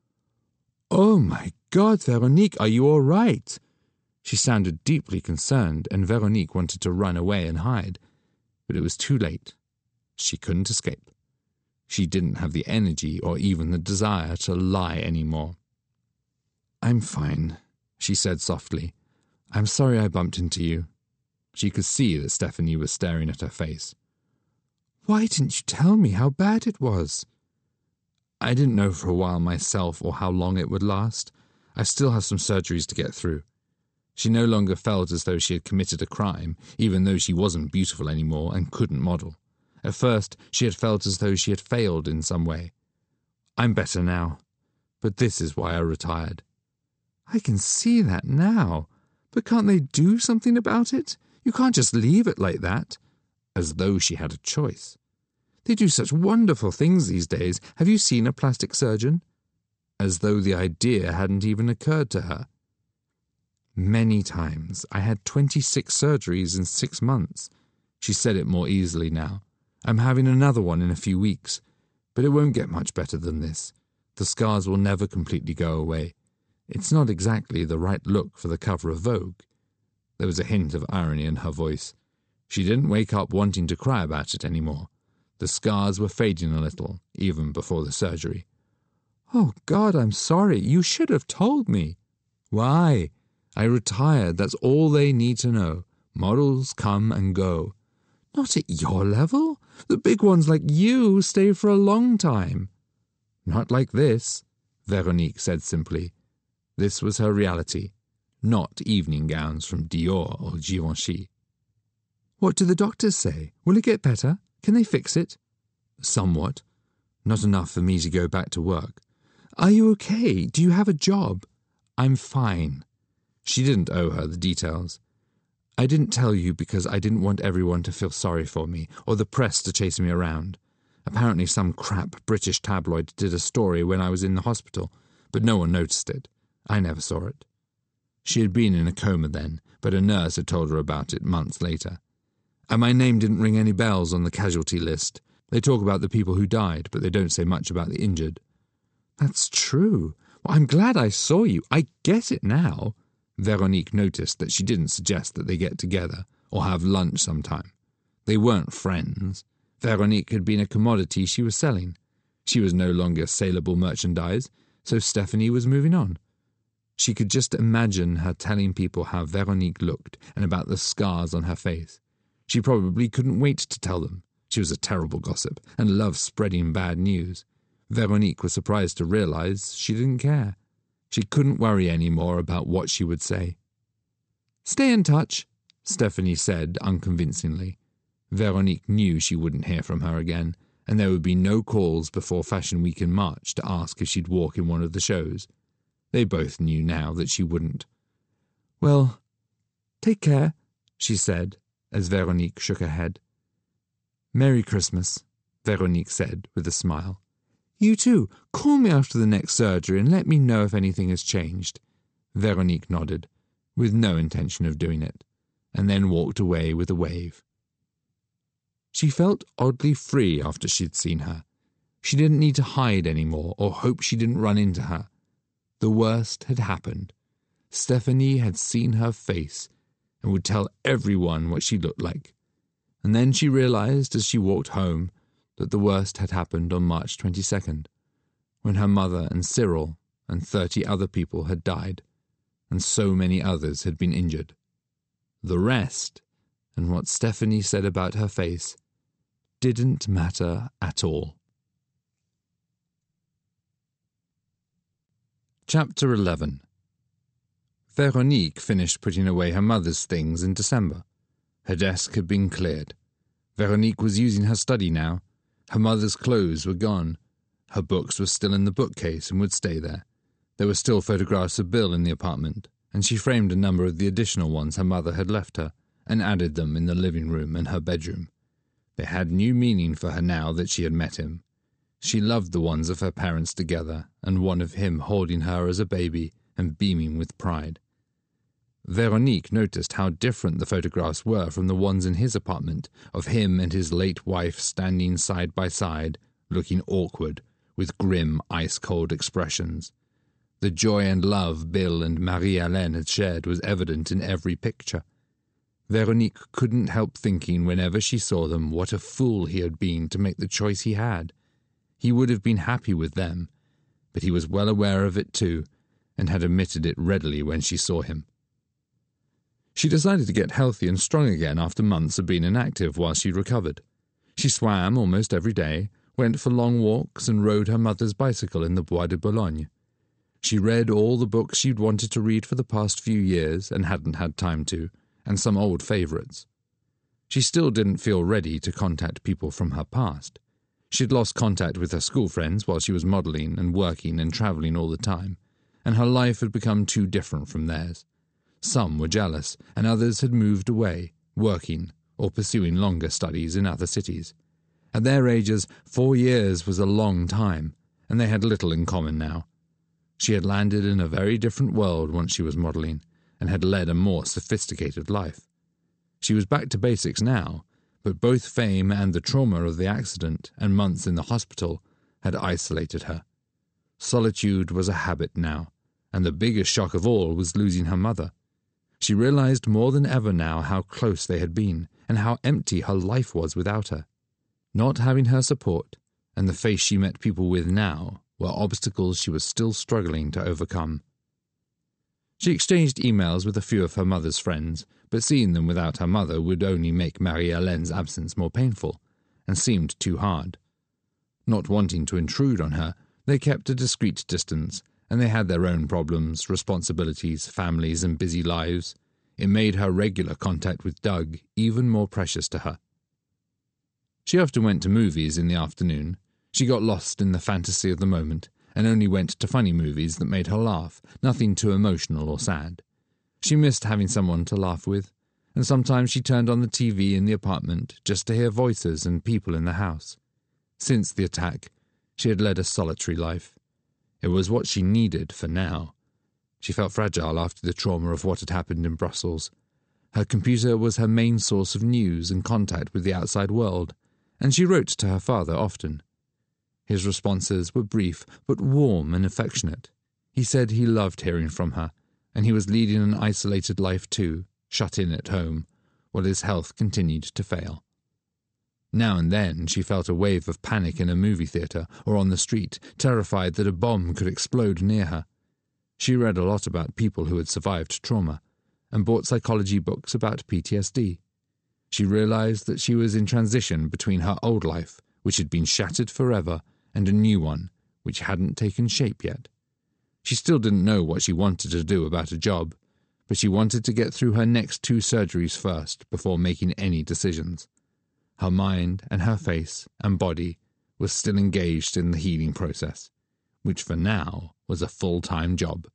"Oh my God, Veronique, are you all right?" She sounded deeply concerned, and Veronique wanted to run away and hide. But it was too late. She couldn't escape. She didn't have the energy or even the desire to lie anymore. "I'm fine," she said softly. "I'm sorry I bumped into you." She could see that Stephanie was staring at her face. "Why didn't you tell me how bad it was?" "I didn't know for a while myself or how long it would last. I still have some surgeries to get through." She no longer felt as though she had committed a crime, even though she wasn't beautiful anymore and couldn't model. At first, she had felt as though she had failed in some way. "I'm better now, but this is why I retired." "I can see that now, but can't they do something about it? You can't just leave it like that." As though she had a choice. "They do such wonderful things these days. Have you seen a plastic surgeon?" As though the idea hadn't even occurred to her. "Many times. I had 26 surgeries in 6 months. She said it more easily now. "I'm having another one in a few weeks, but it won't get much better than this. The scars will never completely go away. It's not exactly the right look for the cover of Vogue." There was a hint of irony in her voice. She didn't wake up wanting to cry about it anymore. The scars were fading a little, even before the surgery. "Oh, God, I'm sorry. You should have told me." "Why? I retired. That's all they need to know. Models come and go." "Not at your level. The big ones like you stay for a long time." "Not like this," Veronique said simply. This was her reality, not evening gowns from Dior or Givenchy. "What do the doctors say? Will it get better? Can they fix it?" "Somewhat. Not enough for me to go back to work." "Are you okay? Do you have a job?" "I'm fine." She didn't owe her the details. "I didn't tell you because I didn't want everyone to feel sorry for me, or the press to chase me around. Apparently some crap British tabloid did a story when I was in the hospital, but no one noticed it. I never saw it." She had been in a coma then, but a nurse had told her about it months later. "And my name didn't ring any bells on the casualty list. They talk about the people who died, but they don't say much about the injured." "That's true. Well, I'm glad I saw you. I get it now." Veronique noticed that she didn't suggest that they get together or have lunch sometime. They weren't friends. Veronique had been a commodity she was selling. She was no longer saleable merchandise, so Stephanie was moving on. She could just imagine her telling people how Veronique looked and about the scars on her face. She probably couldn't wait to tell them. She was a terrible gossip and loved spreading bad news. Veronique was surprised to realize she didn't care. She couldn't worry any more about what she would say. "Stay in touch," Stephanie said unconvincingly. Veronique knew she wouldn't hear from her again, and there would be no calls before Fashion Week in March to ask if she'd walk in one of the shows. They both knew now that she wouldn't. "Well, take care," she said, as Veronique shook her head. "Merry Christmas," Veronique said with a smile. "You too. Call me after the next surgery and let me know if anything has changed." Veronique nodded, with no intention of doing it, and then walked away with a wave. She felt oddly free after she'd seen her. She didn't need to hide anymore or hope she didn't run into her. The worst had happened. Stephanie had seen her face and would tell everyone what she looked like. And then she realized as she walked home that the worst had happened on March 22nd, when her mother and Cyril and 30 other people had died, and so many others had been injured. The rest, and what Stephanie said about her face, didn't matter at all. Chapter 11. Veronique finished putting away her mother's things in December. Her desk had been cleared. Veronique was using her study now. Her mother's clothes were gone. Her books were still in the bookcase and would stay there. There were still photographs of Bill in the apartment, and she framed a number of the additional ones her mother had left her, and added them in the living room and her bedroom. They had new meaning for her now that she had met him. She loved the ones of her parents together, and one of him holding her as a baby and beaming with pride. Veronique noticed how different the photographs were from the ones in his apartment, of him and his late wife standing side by side, looking awkward, with grim, ice-cold expressions. The joy and love Bill and Marie-Hélène had shared was evident in every picture. Veronique couldn't help thinking whenever she saw them what a fool he had been to make the choice he had. He would have been happy with them, but he was well aware of it too, and had admitted it readily when she saw him. She decided to get healthy and strong again after months of being inactive while she recovered. She swam almost every day, went for long walks, and rode her mother's bicycle in the Bois de Boulogne. She read all the books she'd wanted to read for the past few years and hadn't had time to, and some old favourites. She still didn't feel ready to contact people from her past. She'd lost contact with her school friends while she was modelling and working and travelling all the time, and her life had become too different from theirs. Some were jealous, and others had moved away, working or pursuing longer studies in other cities. At their ages, 4 years was a long time, and they had little in common now. She had landed in a very different world once she was modelling, and had led a more sophisticated life. She was back to basics now, but both fame and the trauma of the accident and months in the hospital had isolated her. Solitude was a habit now, and the biggest shock of all was losing her mother. She realized more than ever now how close they had been, and how empty her life was without her. Not having her support, and the face she met people with now, were obstacles she was still struggling to overcome. She exchanged emails with a few of her mother's friends, but seeing them without her mother would only make Marie-Hélène's absence more painful, and seemed too hard. Not wanting to intrude on her, they kept a discreet distance, and they had their own problems, responsibilities, families, and busy lives. It made her regular contact with Doug even more precious to her. She often went to movies in the afternoon. She got lost in the fantasy of the moment, and only went to funny movies that made her laugh, nothing too emotional or sad. She missed having someone to laugh with, and sometimes she turned on the TV in the apartment just to hear voices and people in the house. Since the attack, she had led a solitary life. It was what she needed for now. She felt fragile after the trauma of what had happened in Brussels. Her computer was her main source of news and contact with the outside world, and she wrote to her father often. His responses were brief but warm and affectionate. He said he loved hearing from her, and he was leading an isolated life too, shut in at home, while his health continued to fail. Now and then she felt a wave of panic in a movie theatre or on the street, terrified that a bomb could explode near her. She read a lot about people who had survived trauma, and bought psychology books about PTSD. She realized that she was in transition between her old life, which had been shattered forever, and a new one, which hadn't taken shape yet. She still didn't know what she wanted to do about a job, but she wanted to get through her next 2 surgeries first before making any decisions. Her mind and her face and body were still engaged in the healing process, which for now was a full-time job.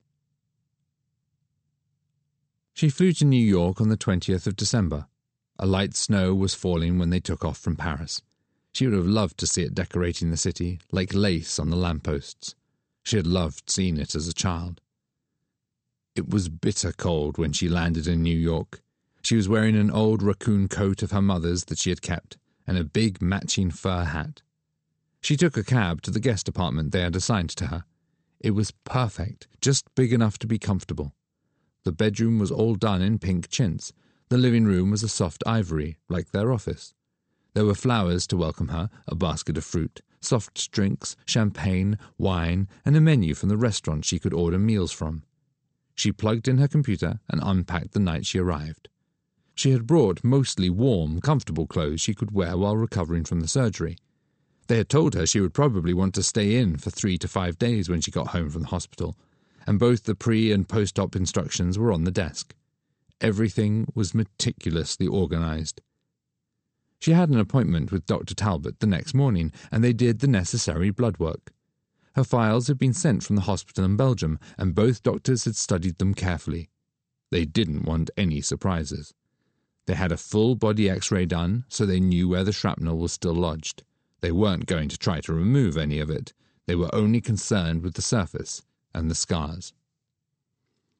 She flew to New York on the 20th of December. A light snow was falling when they took off from Paris. She would have loved to see it decorating the city, like lace on the lampposts. She had loved seeing it as a child. It was bitter cold when she landed in New York. She was wearing an old raccoon coat of her mother's that she had kept, and a big matching fur hat. She took a cab to the guest apartment they had assigned to her. It was perfect, just big enough to be comfortable. The bedroom was all done in pink chintz. The living room was a soft ivory, like their office. There were flowers to welcome her, a basket of fruit, soft drinks, champagne, wine, and a menu from the restaurant she could order meals from. She plugged in her computer and unpacked the night she arrived. She had brought mostly warm, comfortable clothes she could wear while recovering from the surgery. They had told her she would probably want to stay in for 3 to 5 days when she got home from the hospital, and both the pre- and post-op instructions were on the desk. Everything was meticulously organized. She had an appointment with Dr. Talbot the next morning, and they did the necessary blood work. Her files had been sent from the hospital in Belgium, and both doctors had studied them carefully. They didn't want any surprises. They had a full-body X-ray done, so they knew where the shrapnel was still lodged. They weren't going to try to remove any of it. They were only concerned with the surface and the scars.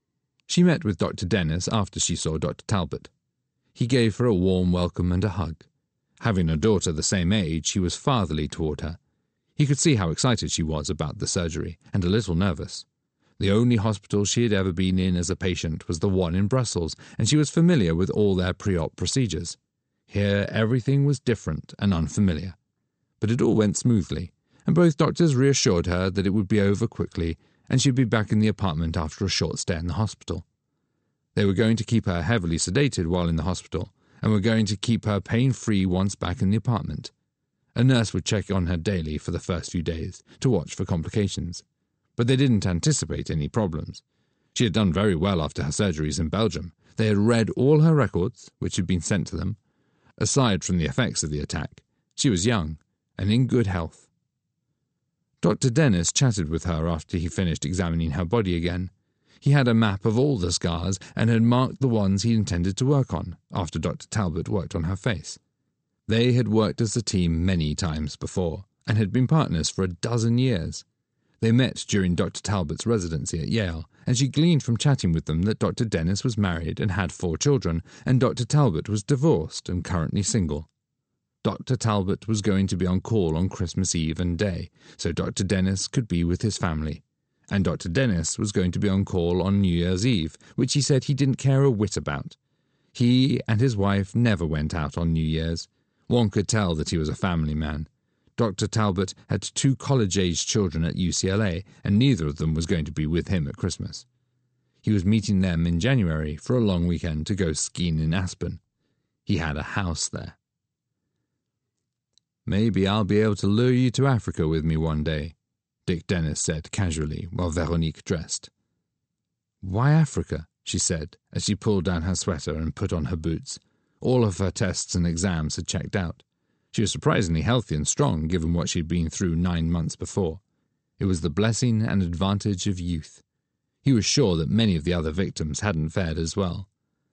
She met with Dr. Dennis after she saw Dr. Talbot. He gave her a warm welcome and a hug. Having a daughter the same age, he was fatherly toward her. He could see how excited she was about the surgery, and a little nervous. The only hospital she had ever been in as a patient was the one in Brussels, and she was familiar with all their pre-op procedures. Here everything was different and unfamiliar. But it all went smoothly, and both doctors reassured her that it would be over quickly, and she'd be back in the apartment after a short stay in the hospital. They were going to keep her heavily sedated while in the hospital, and were going to keep her pain-free once back in the apartment. A nurse would check on her daily for the first few days, to watch for complications. But they didn't anticipate any problems. She had done very well after her surgeries in Belgium. They had read all her records, which had been sent to them. Aside from the effects of the attack, she was young and in good health. Dr. Dennis chatted with her after he finished examining her body again. He had a map of all the scars and had marked the ones he intended to work on, after Dr. Talbot worked on her face. They had worked as a team many times before, and had been partners for 12 years. They met during Dr. Talbot's residency at Yale, and she gleaned from chatting with them that Dr. Dennis was married and had 4 children, and Dr. Talbot was divorced and currently single. Dr. Talbot was going to be on call on Christmas Eve and Day, so Dr. Dennis could be with his family. And Dr. Dennis was going to be on call on New Year's Eve, which he said he didn't care a whit about. He and his wife never went out on New Year's. One could tell that he was a family man. Dr. Talbot had 2 college-aged children at UCLA, and neither of them was going to be with him at Christmas. He was meeting them in January for a long weekend to go skiing in Aspen. He had a house there. "Maybe I'll be able to lure you to Africa with me one day," Dick Dennis said casually while Veronique dressed. "Why Africa?" she said as she pulled down her sweater and put on her boots. All of her tests and exams had checked out. She was surprisingly healthy and strong given what she'd been through 9 months before. It was the blessing and advantage of youth. He was sure that many of the other victims hadn't fared as well.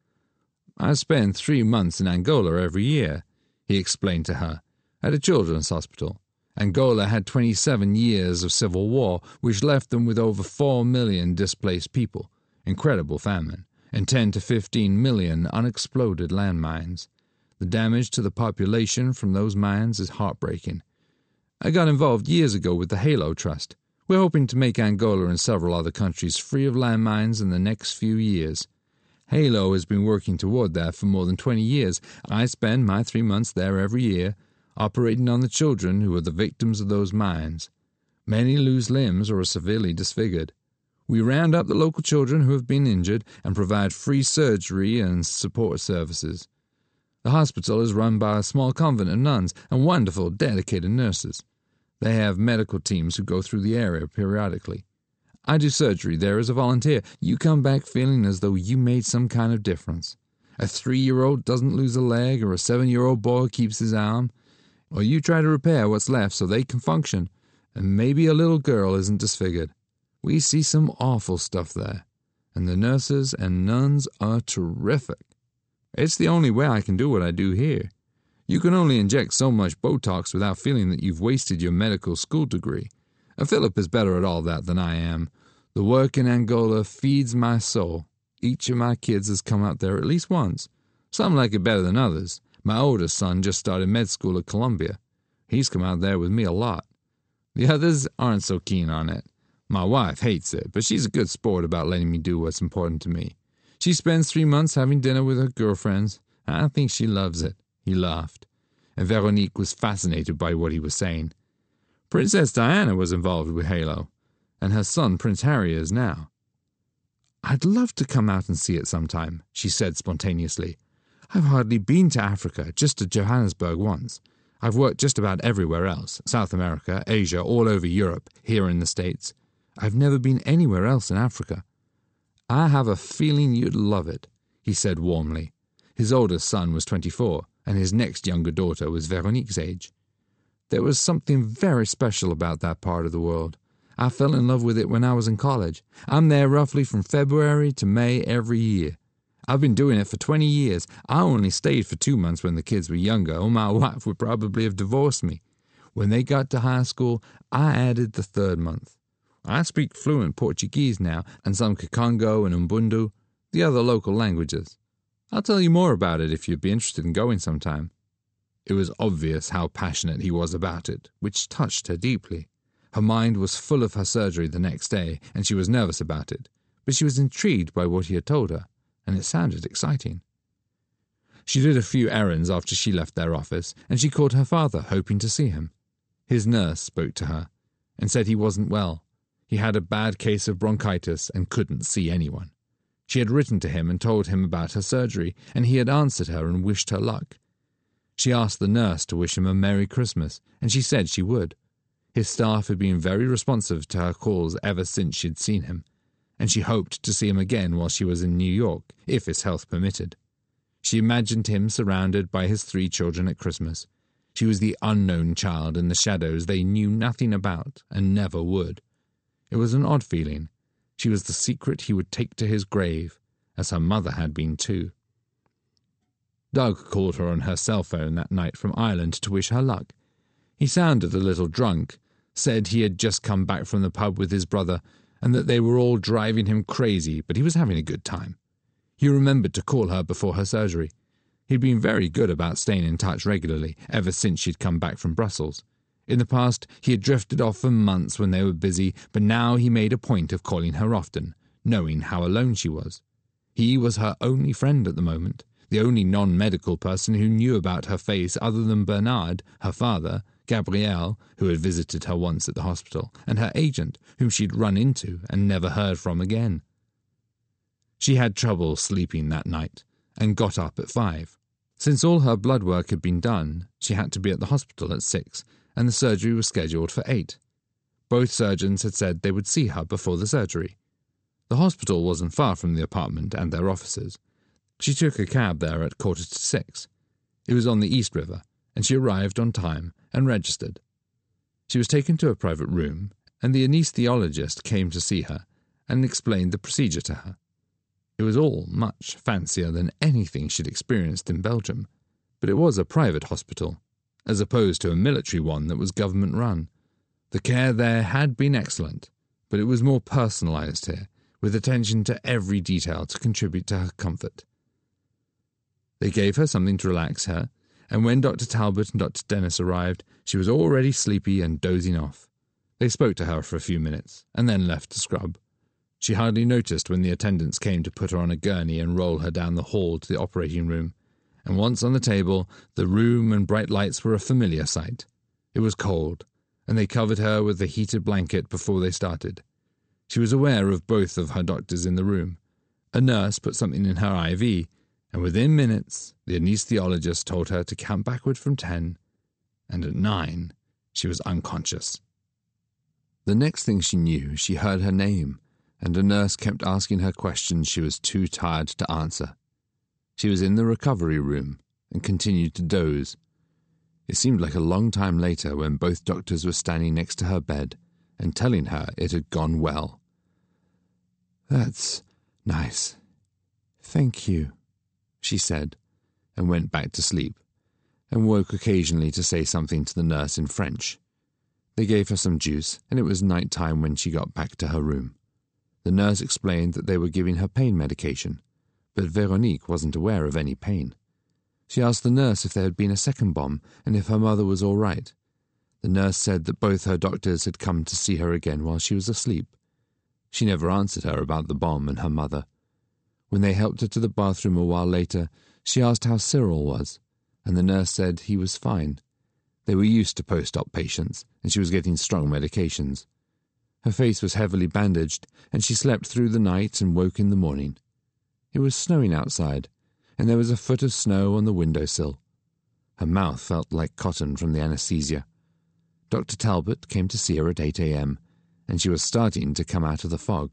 "I spend 3 months in Angola every year," he explained to her, "at a children's hospital. Angola had 27 years of civil war, which left them with over 4 million displaced people, incredible famine, and 10 to 15 million unexploded landmines. The damage to the population from those mines is heartbreaking. I got involved years ago with the Halo Trust. We're hoping to make Angola and several other countries free of landmines in the next few years. Halo has been working toward that for more than 20 years. I spend my 3 months there every year, operating on the children who are the victims of those mines. Many lose limbs or are severely disfigured. We round up the local children who have been injured and provide free surgery and support services. The hospital is run by a small convent of nuns and wonderful, dedicated nurses. They have medical teams who go through the area periodically. I do surgery there as a volunteer. You come back feeling as though you made some kind of difference. A 3-year-old doesn't lose a leg, or a 7-year-old boy keeps his arm. Or you try to repair what's left so they can function, and maybe a little girl isn't disfigured. We see some awful stuff there, and the nurses and nuns are terrific. It's the only way I can do what I do here. You can only inject so much Botox without feeling that you've wasted your medical school degree. Philip is better at all that than I am. The work in Angola feeds my soul. Each of my kids has come out there at least once. Some like it better than others. My oldest son just started med school at Columbia. He's come out there with me a lot. The others aren't so keen on it. My wife hates it, but she's a good sport about letting me do what's important to me. She spends 3 months having dinner with her girlfriends. I think she loves it." He laughed, and Veronique was fascinated by what he was saying. "Princess Diana was involved with Halo, and her son Prince Harry is now." "I'd love to come out and see it sometime," she said spontaneously. "I've hardly been to Africa, just to Johannesburg once. I've worked just about everywhere else, South America, Asia, all over Europe, here in the States. I've never been anywhere else in Africa." "I have a feeling you'd love it," he said warmly. His oldest son was 24, and his next younger daughter was Veronique's age. "There was something very special about that part of the world. I fell in love with it when I was in college. I'm there roughly from February to May every year. I've been doing it for 20 years. I only stayed for 2 months when the kids were younger, or my wife would probably have divorced me. When they got to high school, I added the 3rd month. I speak fluent Portuguese now, and some Kikongo and Ubuntu. the other local languages. I'll tell you more about it if you'd be interested in going sometime." It was obvious how passionate he was about it, which touched her deeply. Her mind was full of her surgery the next day, and she was nervous about it, but she was intrigued by what he had told her, and it sounded exciting. She did a few errands after she left their office, and she called her father, hoping to see him. His nurse spoke to her, and said he wasn't well. He had a bad case of bronchitis and couldn't see anyone. She had written to him and told him about her surgery, and he had answered her and wished her luck. She asked the nurse to wish him a Merry Christmas, and she said she would. His staff had been very responsive to her calls ever since she'd seen him, and she hoped to see him again while she was in New York, if his health permitted. She imagined him surrounded by his 3 children at Christmas. She was the unknown child in the shadows they knew nothing about and never would. It was an odd feeling. She was the secret he would take to his grave, as her mother had been too. Doug called her on her cell phone that night from Ireland to wish her luck. He sounded a little drunk, said he had just come back from the pub with his brother, and that they were all driving him crazy, but he was having a good time. He remembered to call her before her surgery. He'd been very good about staying in touch regularly, ever since she'd come back from Brussels. In the past, he had drifted off for months when they were busy, but now he made a point of calling her often, knowing how alone she was. He was her only friend at the moment, the only non-medical person who knew about her face other than Bernard, her father, Gabrielle, who had visited her once at the hospital, and her agent, whom she'd run into and never heard from again. She had trouble sleeping that night, and got up at 5. Since all her blood work had been done, she had to be at the hospital at 6, and the surgery was scheduled for 8. Both surgeons had said they would see her before the surgery. The hospital wasn't far from the apartment and their offices. She took a cab there at 6:45. It was on the East River, and she arrived on time and registered. She was taken to a private room, and the anesthesiologist came to see her and explained the procedure to her. It was all much fancier than anything she'd experienced in Belgium, but it was a private hospital, as opposed to a military one that was government-run. The care there had been excellent, but it was more personalized here, with attention to every detail to contribute to her comfort. They gave her something to relax her, and when Dr. Talbot and Dr. Dennis arrived, she was already sleepy and dozing off. They spoke to her for a few minutes, and then left to scrub. She hardly noticed when the attendants came to put her on a gurney and roll her down the hall to the operating room, and once on the table, the room and bright lights were a familiar sight. It was cold, and they covered her with a heated blanket before they started. She was aware of both of her doctors in the room. A nurse put something in her IV, and within minutes, the anesthesiologist told her to count backward from 10, and at 9, she was unconscious. The next thing she knew, she heard her name, and a nurse kept asking her questions she was too tired to answer. She was in the recovery room and continued to doze. It seemed like a long time later when both doctors were standing next to her bed and telling her it had gone well. "That's nice. Thank you," she said, and went back to sleep, and woke occasionally to say something to the nurse in French. They gave her some juice, and it was night time when she got back to her room. The nurse explained that they were giving her pain medication, but Veronique wasn't aware of any pain. She asked the nurse if there had been a second bomb and if her mother was all right. The nurse said that both her doctors had come to see her again while she was asleep. She never answered her about the bomb and her mother. When they helped her to the bathroom a while later, she asked how Cyril was, and the nurse said he was fine. They were used to post-op patients, and she was getting strong medications. Her face was heavily bandaged, and she slept through the night and woke in the morning. It was snowing outside, and there was a foot of snow on the windowsill. Her mouth felt like cotton from the anesthesia. Dr. Talbot came to see her at 8 a.m., and she was starting to come out of the fog.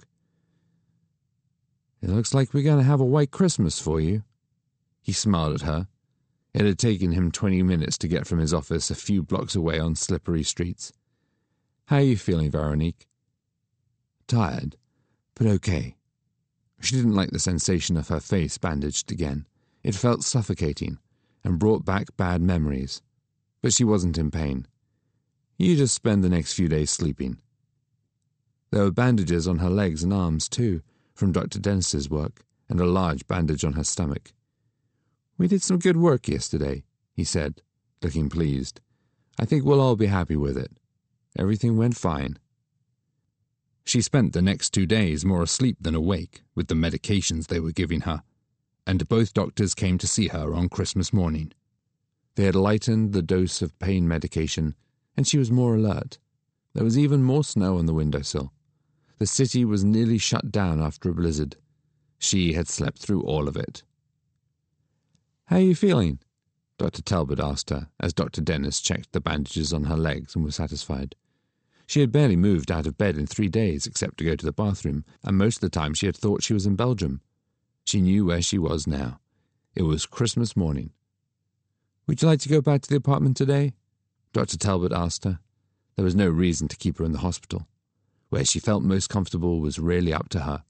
"It looks like we're going to have a white Christmas for you." He smiled at her. It had taken him 20 minutes to get from his office a few blocks away on slippery streets. "How are you feeling, Veronique?" "Tired, but okay." She didn't like the sensation of her face bandaged again. It felt suffocating and brought back bad memories. But she wasn't in pain. "You just spend the next few days sleeping." There were bandages on her legs and arms, too, from Dr. Dennis's work, and a large bandage on her stomach. "We did some good work yesterday," he said, looking pleased. "I think we'll all be happy with it. Everything went fine." She spent the next 2 days more asleep than awake with the medications they were giving her, and both doctors came to see her on Christmas morning. They had lightened the dose of pain medication, and she was more alert. There was even more snow on the windowsill. The city was nearly shut down after a blizzard. She had slept through all of it. "How are you feeling?" Dr. Talbot asked her, as Dr. Dennis checked the bandages on her legs and was satisfied. She had barely moved out of bed in 3 days except to go to the bathroom, and most of the time she had thought she was in Belgium. She knew where she was now. It was Christmas morning. "Would you like to go back to the apartment today?" Dr. Talbot asked her. There was no reason to keep her in the hospital. Where she felt most comfortable was really up to her.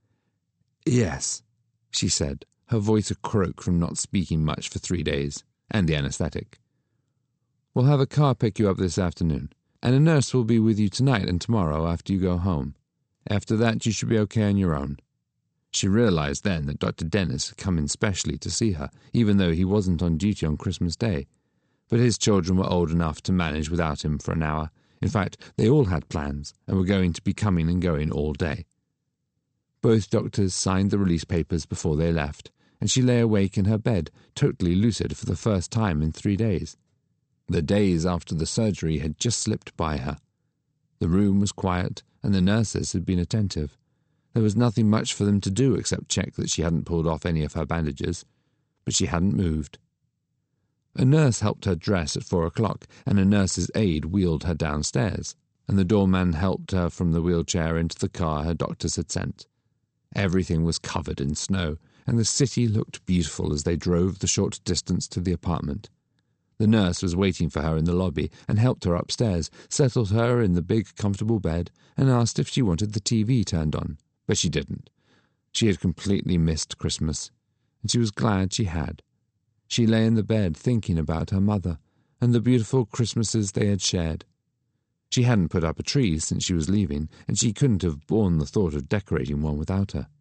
"Yes," she said, her voice a croak from not speaking much for 3 days, and the anesthetic. "We'll have a car pick you up this afternoon, and a nurse will be with you tonight and tomorrow after you go home. After that, you should be okay on your own." She realized then that Dr. Dennis had come in specially to see her, even though he wasn't on duty on Christmas Day. But his children were old enough to manage without him for an hour. In fact, they all had plans, and were going to be coming and going all day. Both doctors signed the release papers before they left, and she lay awake in her bed, totally lucid for the first time in 3 days. The days after the surgery had just slipped by her. The room was quiet, and the nurses had been attentive. There was nothing much for them to do except check that she hadn't pulled off any of her bandages, but she hadn't moved. A nurse helped her dress at 4 o'clock, and a nurse's aide wheeled her downstairs, and the doorman helped her from the wheelchair into the car her doctors had sent. Everything was covered in snow, and the city looked beautiful as they drove the short distance to the apartment. The nurse was waiting for her in the lobby and helped her upstairs, settled her in the big, comfortable bed, and asked if she wanted the TV turned on. But she didn't. She had completely missed Christmas, and she was glad she had. She lay in the bed thinking about her mother and the beautiful Christmases they had shared. She hadn't put up a tree since she was leaving, and she couldn't have borne the thought of decorating one without her.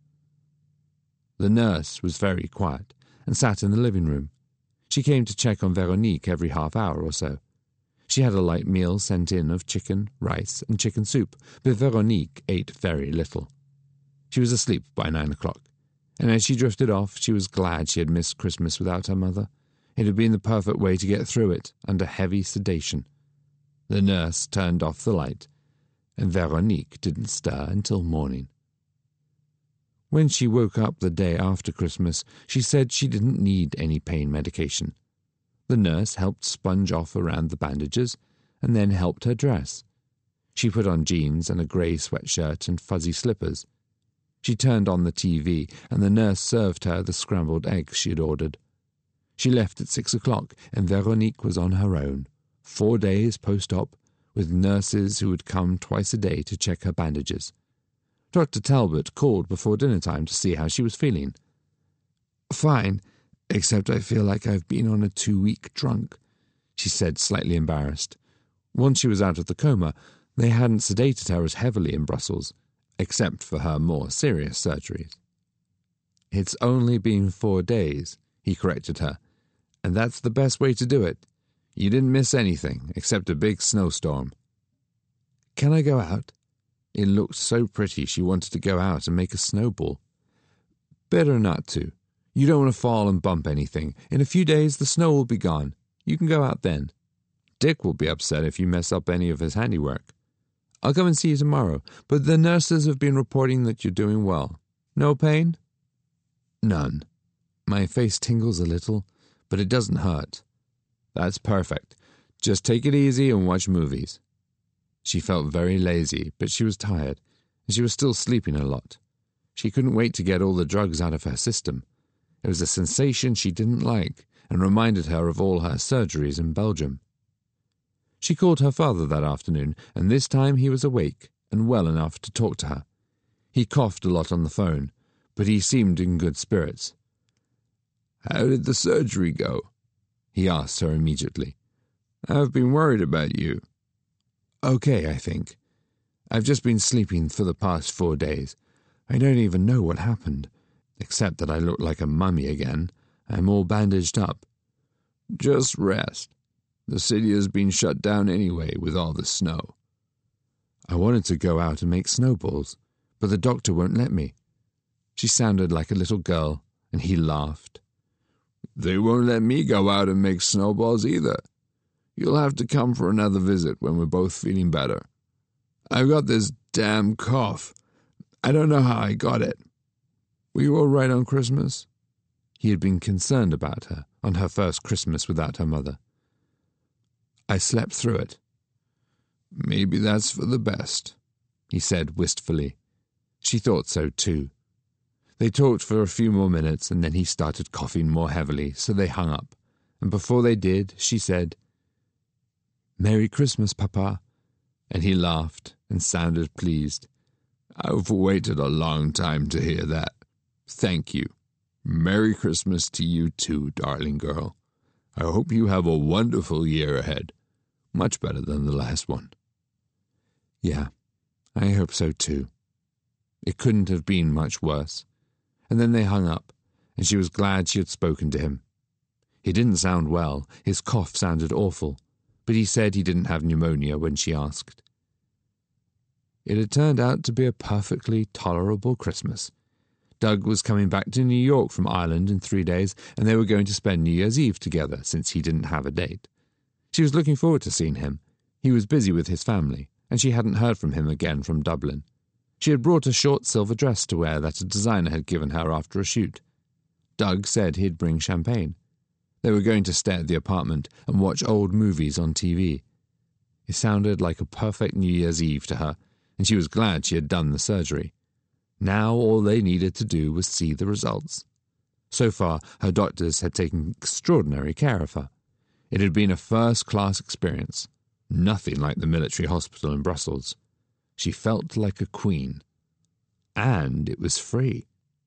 The nurse was very quiet and sat in the living room. She came to check on Veronique every half hour or so. She had a light meal sent in of chicken, rice, and chicken soup, but Veronique ate very little. She was asleep by 9 o'clock, and as she drifted off, she was glad she had missed Christmas without her mother. It had been the perfect way to get through it, under heavy sedation. The nurse turned off the light, and Veronique didn't stir until morning. When she woke up the day after Christmas, she said she didn't need any pain medication. The nurse helped sponge off around the bandages, and then helped her dress. She put on jeans and a grey sweatshirt and fuzzy slippers. She turned on the TV, and the nurse served her the scrambled eggs she had ordered. She left at 6 o'clock, and Veronique was on her own, 4 days post-op, with nurses who would come twice a day to check her bandages. Dr. Talbot called before dinner-time to see how she was feeling. "Fine, except I feel like I've been on a 2-week drunk," she said, slightly embarrassed. Once she was out of the coma, they hadn't sedated her as heavily in Brussels, except for her more serious surgeries. "It's only been 4 days, he corrected her, "and that's the best way to do it. You didn't miss anything, except a big snowstorm." "Can I go out?" It looked so pretty she wanted to go out and make a snowball. "Better not to. You don't want to fall and bump anything. In a few days the snow will be gone. You can go out then. Dick will be upset if you mess up any of his handiwork. I'll come and see you tomorrow, but the nurses have been reporting that you're doing well. No pain?" "None. My face tingles a little, but it doesn't hurt." "That's perfect. Just take it easy and watch movies." She felt very lazy, but she was tired, and she was still sleeping a lot. She couldn't wait to get all the drugs out of her system. It was a sensation she didn't like, and reminded her of all her surgeries in Belgium. She called her father that afternoon, and this time he was awake and well enough to talk to her. He coughed a lot on the phone, but he seemed in good spirits. "How did the surgery go?" he asked her immediately. "I've been worried about you." "Okay, I think. I've just been sleeping for the past 4 days. I don't even know what happened. except that I look like a mummy again. I'm all bandaged up. Just rest. The city has been shut down anyway with all the snow. I wanted to go out and make snowballs, but the doctor won't let me. She sounded like a little girl, and he laughed. They won't let me go out and make snowballs either. You'll have to come for another visit when we're both feeling better. I've got this damn cough. I don't know how I got it. Were you all right on Christmas? He had been concerned about her on her first Christmas without her mother. I slept through it. Maybe that's for the best, he said wistfully. She thought so too. They talked for a few more minutes, and then he started coughing more heavily, so they hung up, and before they did, she said, Merry Christmas, Papa, and he laughed and sounded pleased. I've waited a long time to hear that. Thank you. Merry Christmas to you too, darling girl. I hope you have a wonderful year ahead. Much better than the last one. Yeah, I hope so too. It couldn't have been much worse. And then they hung up, and she was glad she had spoken to him. He didn't sound well, his cough sounded awful, but he said he didn't have pneumonia when she asked. It had turned out to be a perfectly tolerable Christmas. Doug was coming back to New York from Ireland in 3 days, and they were going to spend New Year's Eve together since he didn't have a date. She was looking forward to seeing him. He was busy with his family, and she hadn't heard from him again from Dublin. She had brought a short silver dress to wear that a designer had given her after a shoot. Doug said he'd bring champagne. They were going to stay at the apartment and watch old movies on TV. It sounded like a perfect New Year's Eve to her, and she was glad she had done the surgery. Now all they needed to do was see the results. So far, her doctors had taken extraordinary care of her. It had been a first-class experience, nothing like the military hospital in Brussels. She felt like a queen. And it was free.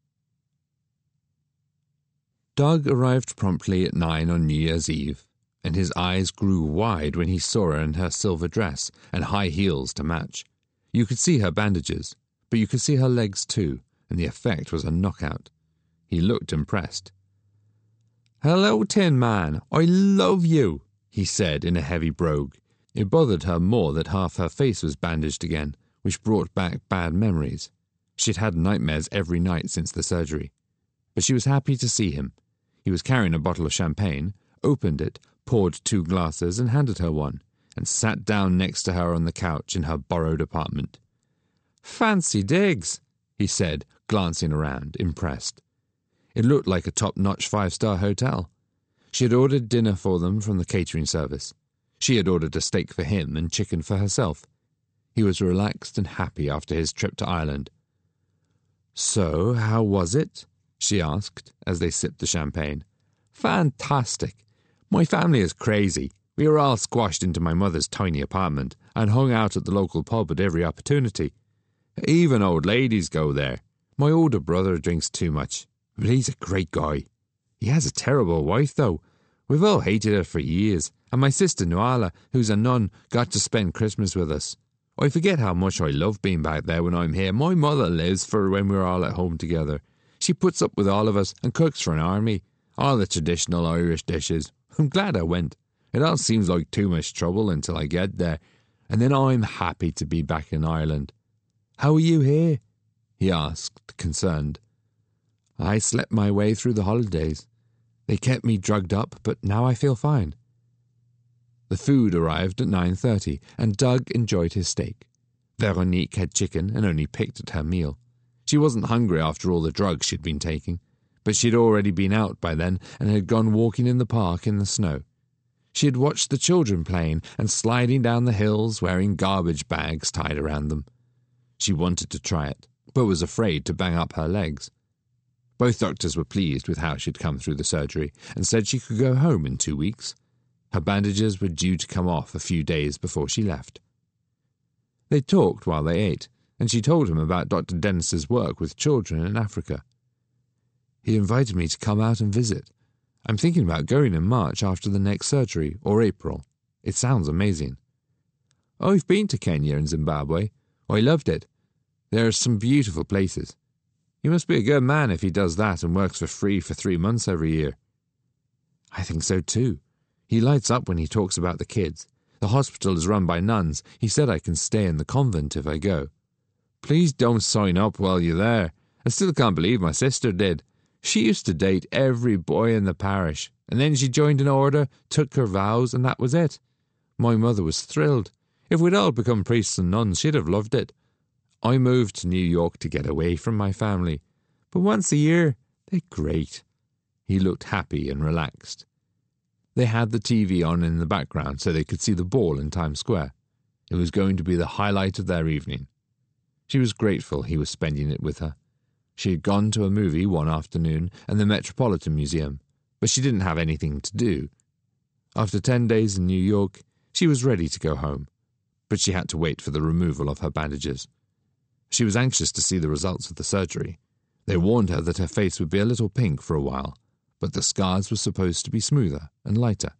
Doug arrived promptly at 9 on New Year's Eve, and his eyes grew wide when he saw her in her silver dress and high heels to match. You could see her bandages, but you could see her legs too, and the effect was a knockout. He looked impressed. "Hello, Tin Man, I love you," he said in a heavy brogue. It bothered her more that half her face was bandaged again, which brought back bad memories. She'd had nightmares every night since the surgery. But she was happy to see him. He was carrying a bottle of champagne, opened it, poured 2 glasses and handed her one, and sat down next to her on the couch in her borrowed apartment. "Fancy digs," he said, glancing around, impressed. It looked like a top-notch 5-star hotel. She had ordered dinner for them from the catering service. She had ordered a steak for him and chicken for herself. He was relaxed and happy after his trip to Ireland. "So, how was it?" she asked, as they sipped the champagne. "Fantastic. My family is crazy. We were all squashed into my mother's tiny apartment and hung out at the local pub at every opportunity. Even old ladies go there. My older brother drinks too much, but he's a great guy. He has a terrible wife, though. We've all hated her for years, and my sister Nuala, who's a nun, got to spend Christmas with us. I forget how much I love being back there when I'm here. My mother lives for when we're all at home together. She puts up with all of us and cooks for an army, all the traditional Irish dishes. I'm glad I went. It all seems like too much trouble until I get there, and then I'm happy to be back in Ireland. How are you here?" he asked, concerned. "I slept my way through the holidays. They kept me drugged up, but now I feel fine." The food arrived at 9:30, and Doug enjoyed his steak. Veronique had chicken and only picked at her meal. She wasn't hungry after all the drugs she'd been taking, but she'd already been out by then and had gone walking in the park in the snow. She had watched the children playing and sliding down the hills wearing garbage bags tied around them. She wanted to try it, but was afraid to bang up her legs. Both doctors were pleased with how she'd come through the surgery and said she could go home in 2 weeks. Her bandages were due to come off a few days before she left. They talked while they ate, and she told him about Dr. Dennis's work with children in Africa. "He invited me to come out and visit. I'm thinking about going in March after the next surgery, or April. It sounds amazing." "I've been to Kenya and Zimbabwe. I loved it. There are some beautiful places. He must be a good man if he does that and works for free for 3 months every year. I think so too. He lights up when he talks about the kids. The hospital is run by nuns. He said I can stay in the convent if I go. Please don't sign up while you're there. I still can't believe my sister did. She used to date every boy in the parish, and then she joined an order, took her vows, and that was it. My mother was thrilled. If we'd all become priests and nuns, she'd have loved it. I moved to New York to get away from my family, but once a year, they're great. He looked happy and relaxed. They had the TV on in the background so they could see the ball in Times Square. It was going to be the highlight of their evening. She was grateful he was spending it with her. She had gone to a movie one afternoon and the Metropolitan Museum, but she didn't have anything to do. After 10 days in New York, she was ready to go home, but she had to wait for the removal of her bandages. She was anxious to see the results of the surgery. They warned her that her face would be a little pink for a while, but the scars were supposed to be smoother and lighter.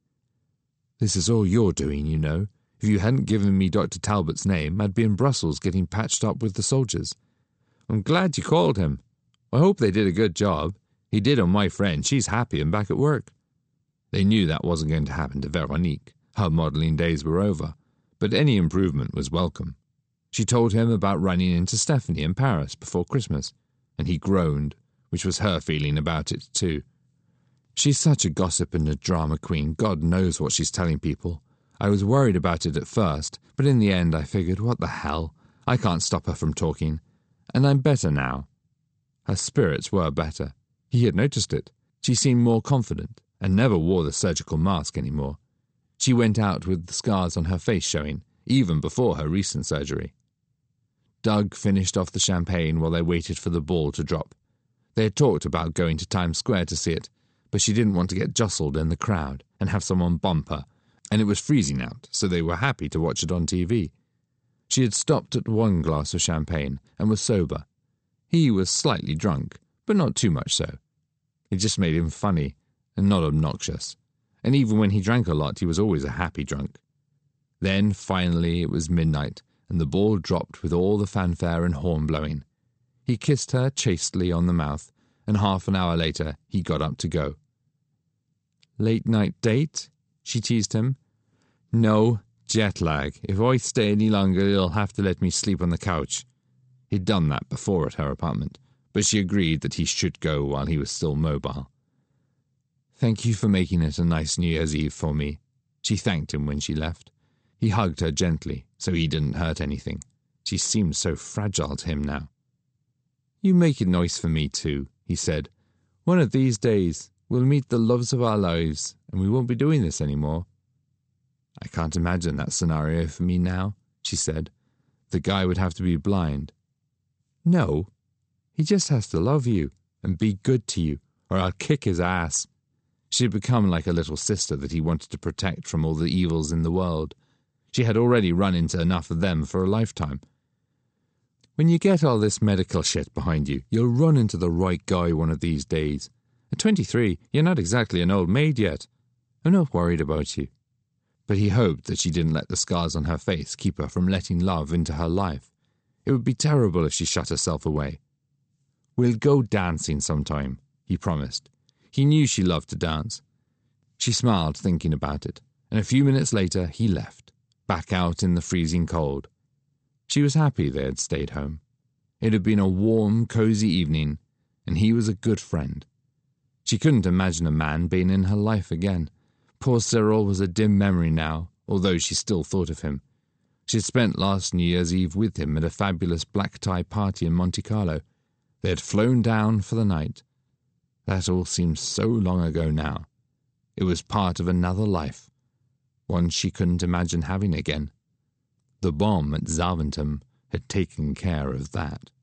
This is all you're doing, you know. If you hadn't given me Dr. Talbot's name, I'd be in Brussels getting patched up with the soldiers. I'm glad you called him. I hope they did a good job. He did on my friend. She's happy and back at work. They knew that wasn't going to happen to Veronique. Her modelling days were over, but any improvement was welcome. She told him about running into Stephanie in Paris before Christmas, and he groaned, which was her feeling about it too. She's such a gossip and a drama queen. God knows what she's telling people. I was worried about it at first, but in the end I figured, what the hell? I can't stop her from talking. And I'm better now. Her spirits were better. He had noticed it. She seemed more confident, and never wore the surgical mask anymore. She went out with the scars on her face showing, even before her recent surgery. Doug finished off the champagne while they waited for the ball to drop. They had talked about going to Times Square to see it, but she didn't want to get jostled in the crowd and have someone bump her, and it was freezing out, so they were happy to watch it on TV. She had stopped at 1 glass of champagne and was sober. He was slightly drunk, but not too much so. It just made him funny and not obnoxious, and even when he drank a lot, he was always a happy drunk. Then, finally, it was midnight, and the ball dropped with all the fanfare and horn blowing. He kissed her chastely on the mouth, and half an hour later he got up to go. "Late-night date?" she teased him. "No, jet lag. If I stay any longer, you'll have to let me sleep on the couch." He'd done that before at her apartment, but she agreed that he should go while he was still mobile. "Thank you for making it a nice New Year's Eve for me." She thanked him when she left. He hugged her gently, so he didn't hurt anything. She seemed so fragile to him now. "You make it nice for me too," he said. "One of these days, we'll meet the loves of our lives, and we won't be doing this anymore." "I can't imagine that scenario for me now," she said. "The guy would have to be blind." "No, he just has to love you and be good to you, or I'll kick his ass." She had become like a little sister that he wanted to protect from all the evils in the world. She had already run into enough of them for a lifetime. "When you get all this medical shit behind you, you'll run into the right guy one of these days. At 23, you're not exactly an old maid yet. I'm not worried about you." But he hoped that she didn't let the scars on her face keep her from letting love into her life. It would be terrible if she shut herself away. "We'll go dancing sometime," he promised. He knew she loved to dance. She smiled thinking about it, and a few minutes later he left, back out in the freezing cold. She was happy they had stayed home. It had been a warm, cozy evening, and he was a good friend. She couldn't imagine a man being in her life again. Poor Cyril was a dim memory now, although she still thought of him. She had spent last New Year's Eve with him at a fabulous black-tie party in Monte Carlo. They had flown down for the night. That all seemed so long ago now. It was part of another life, one she couldn't imagine having again. The bomb at Zaventem had taken care of that.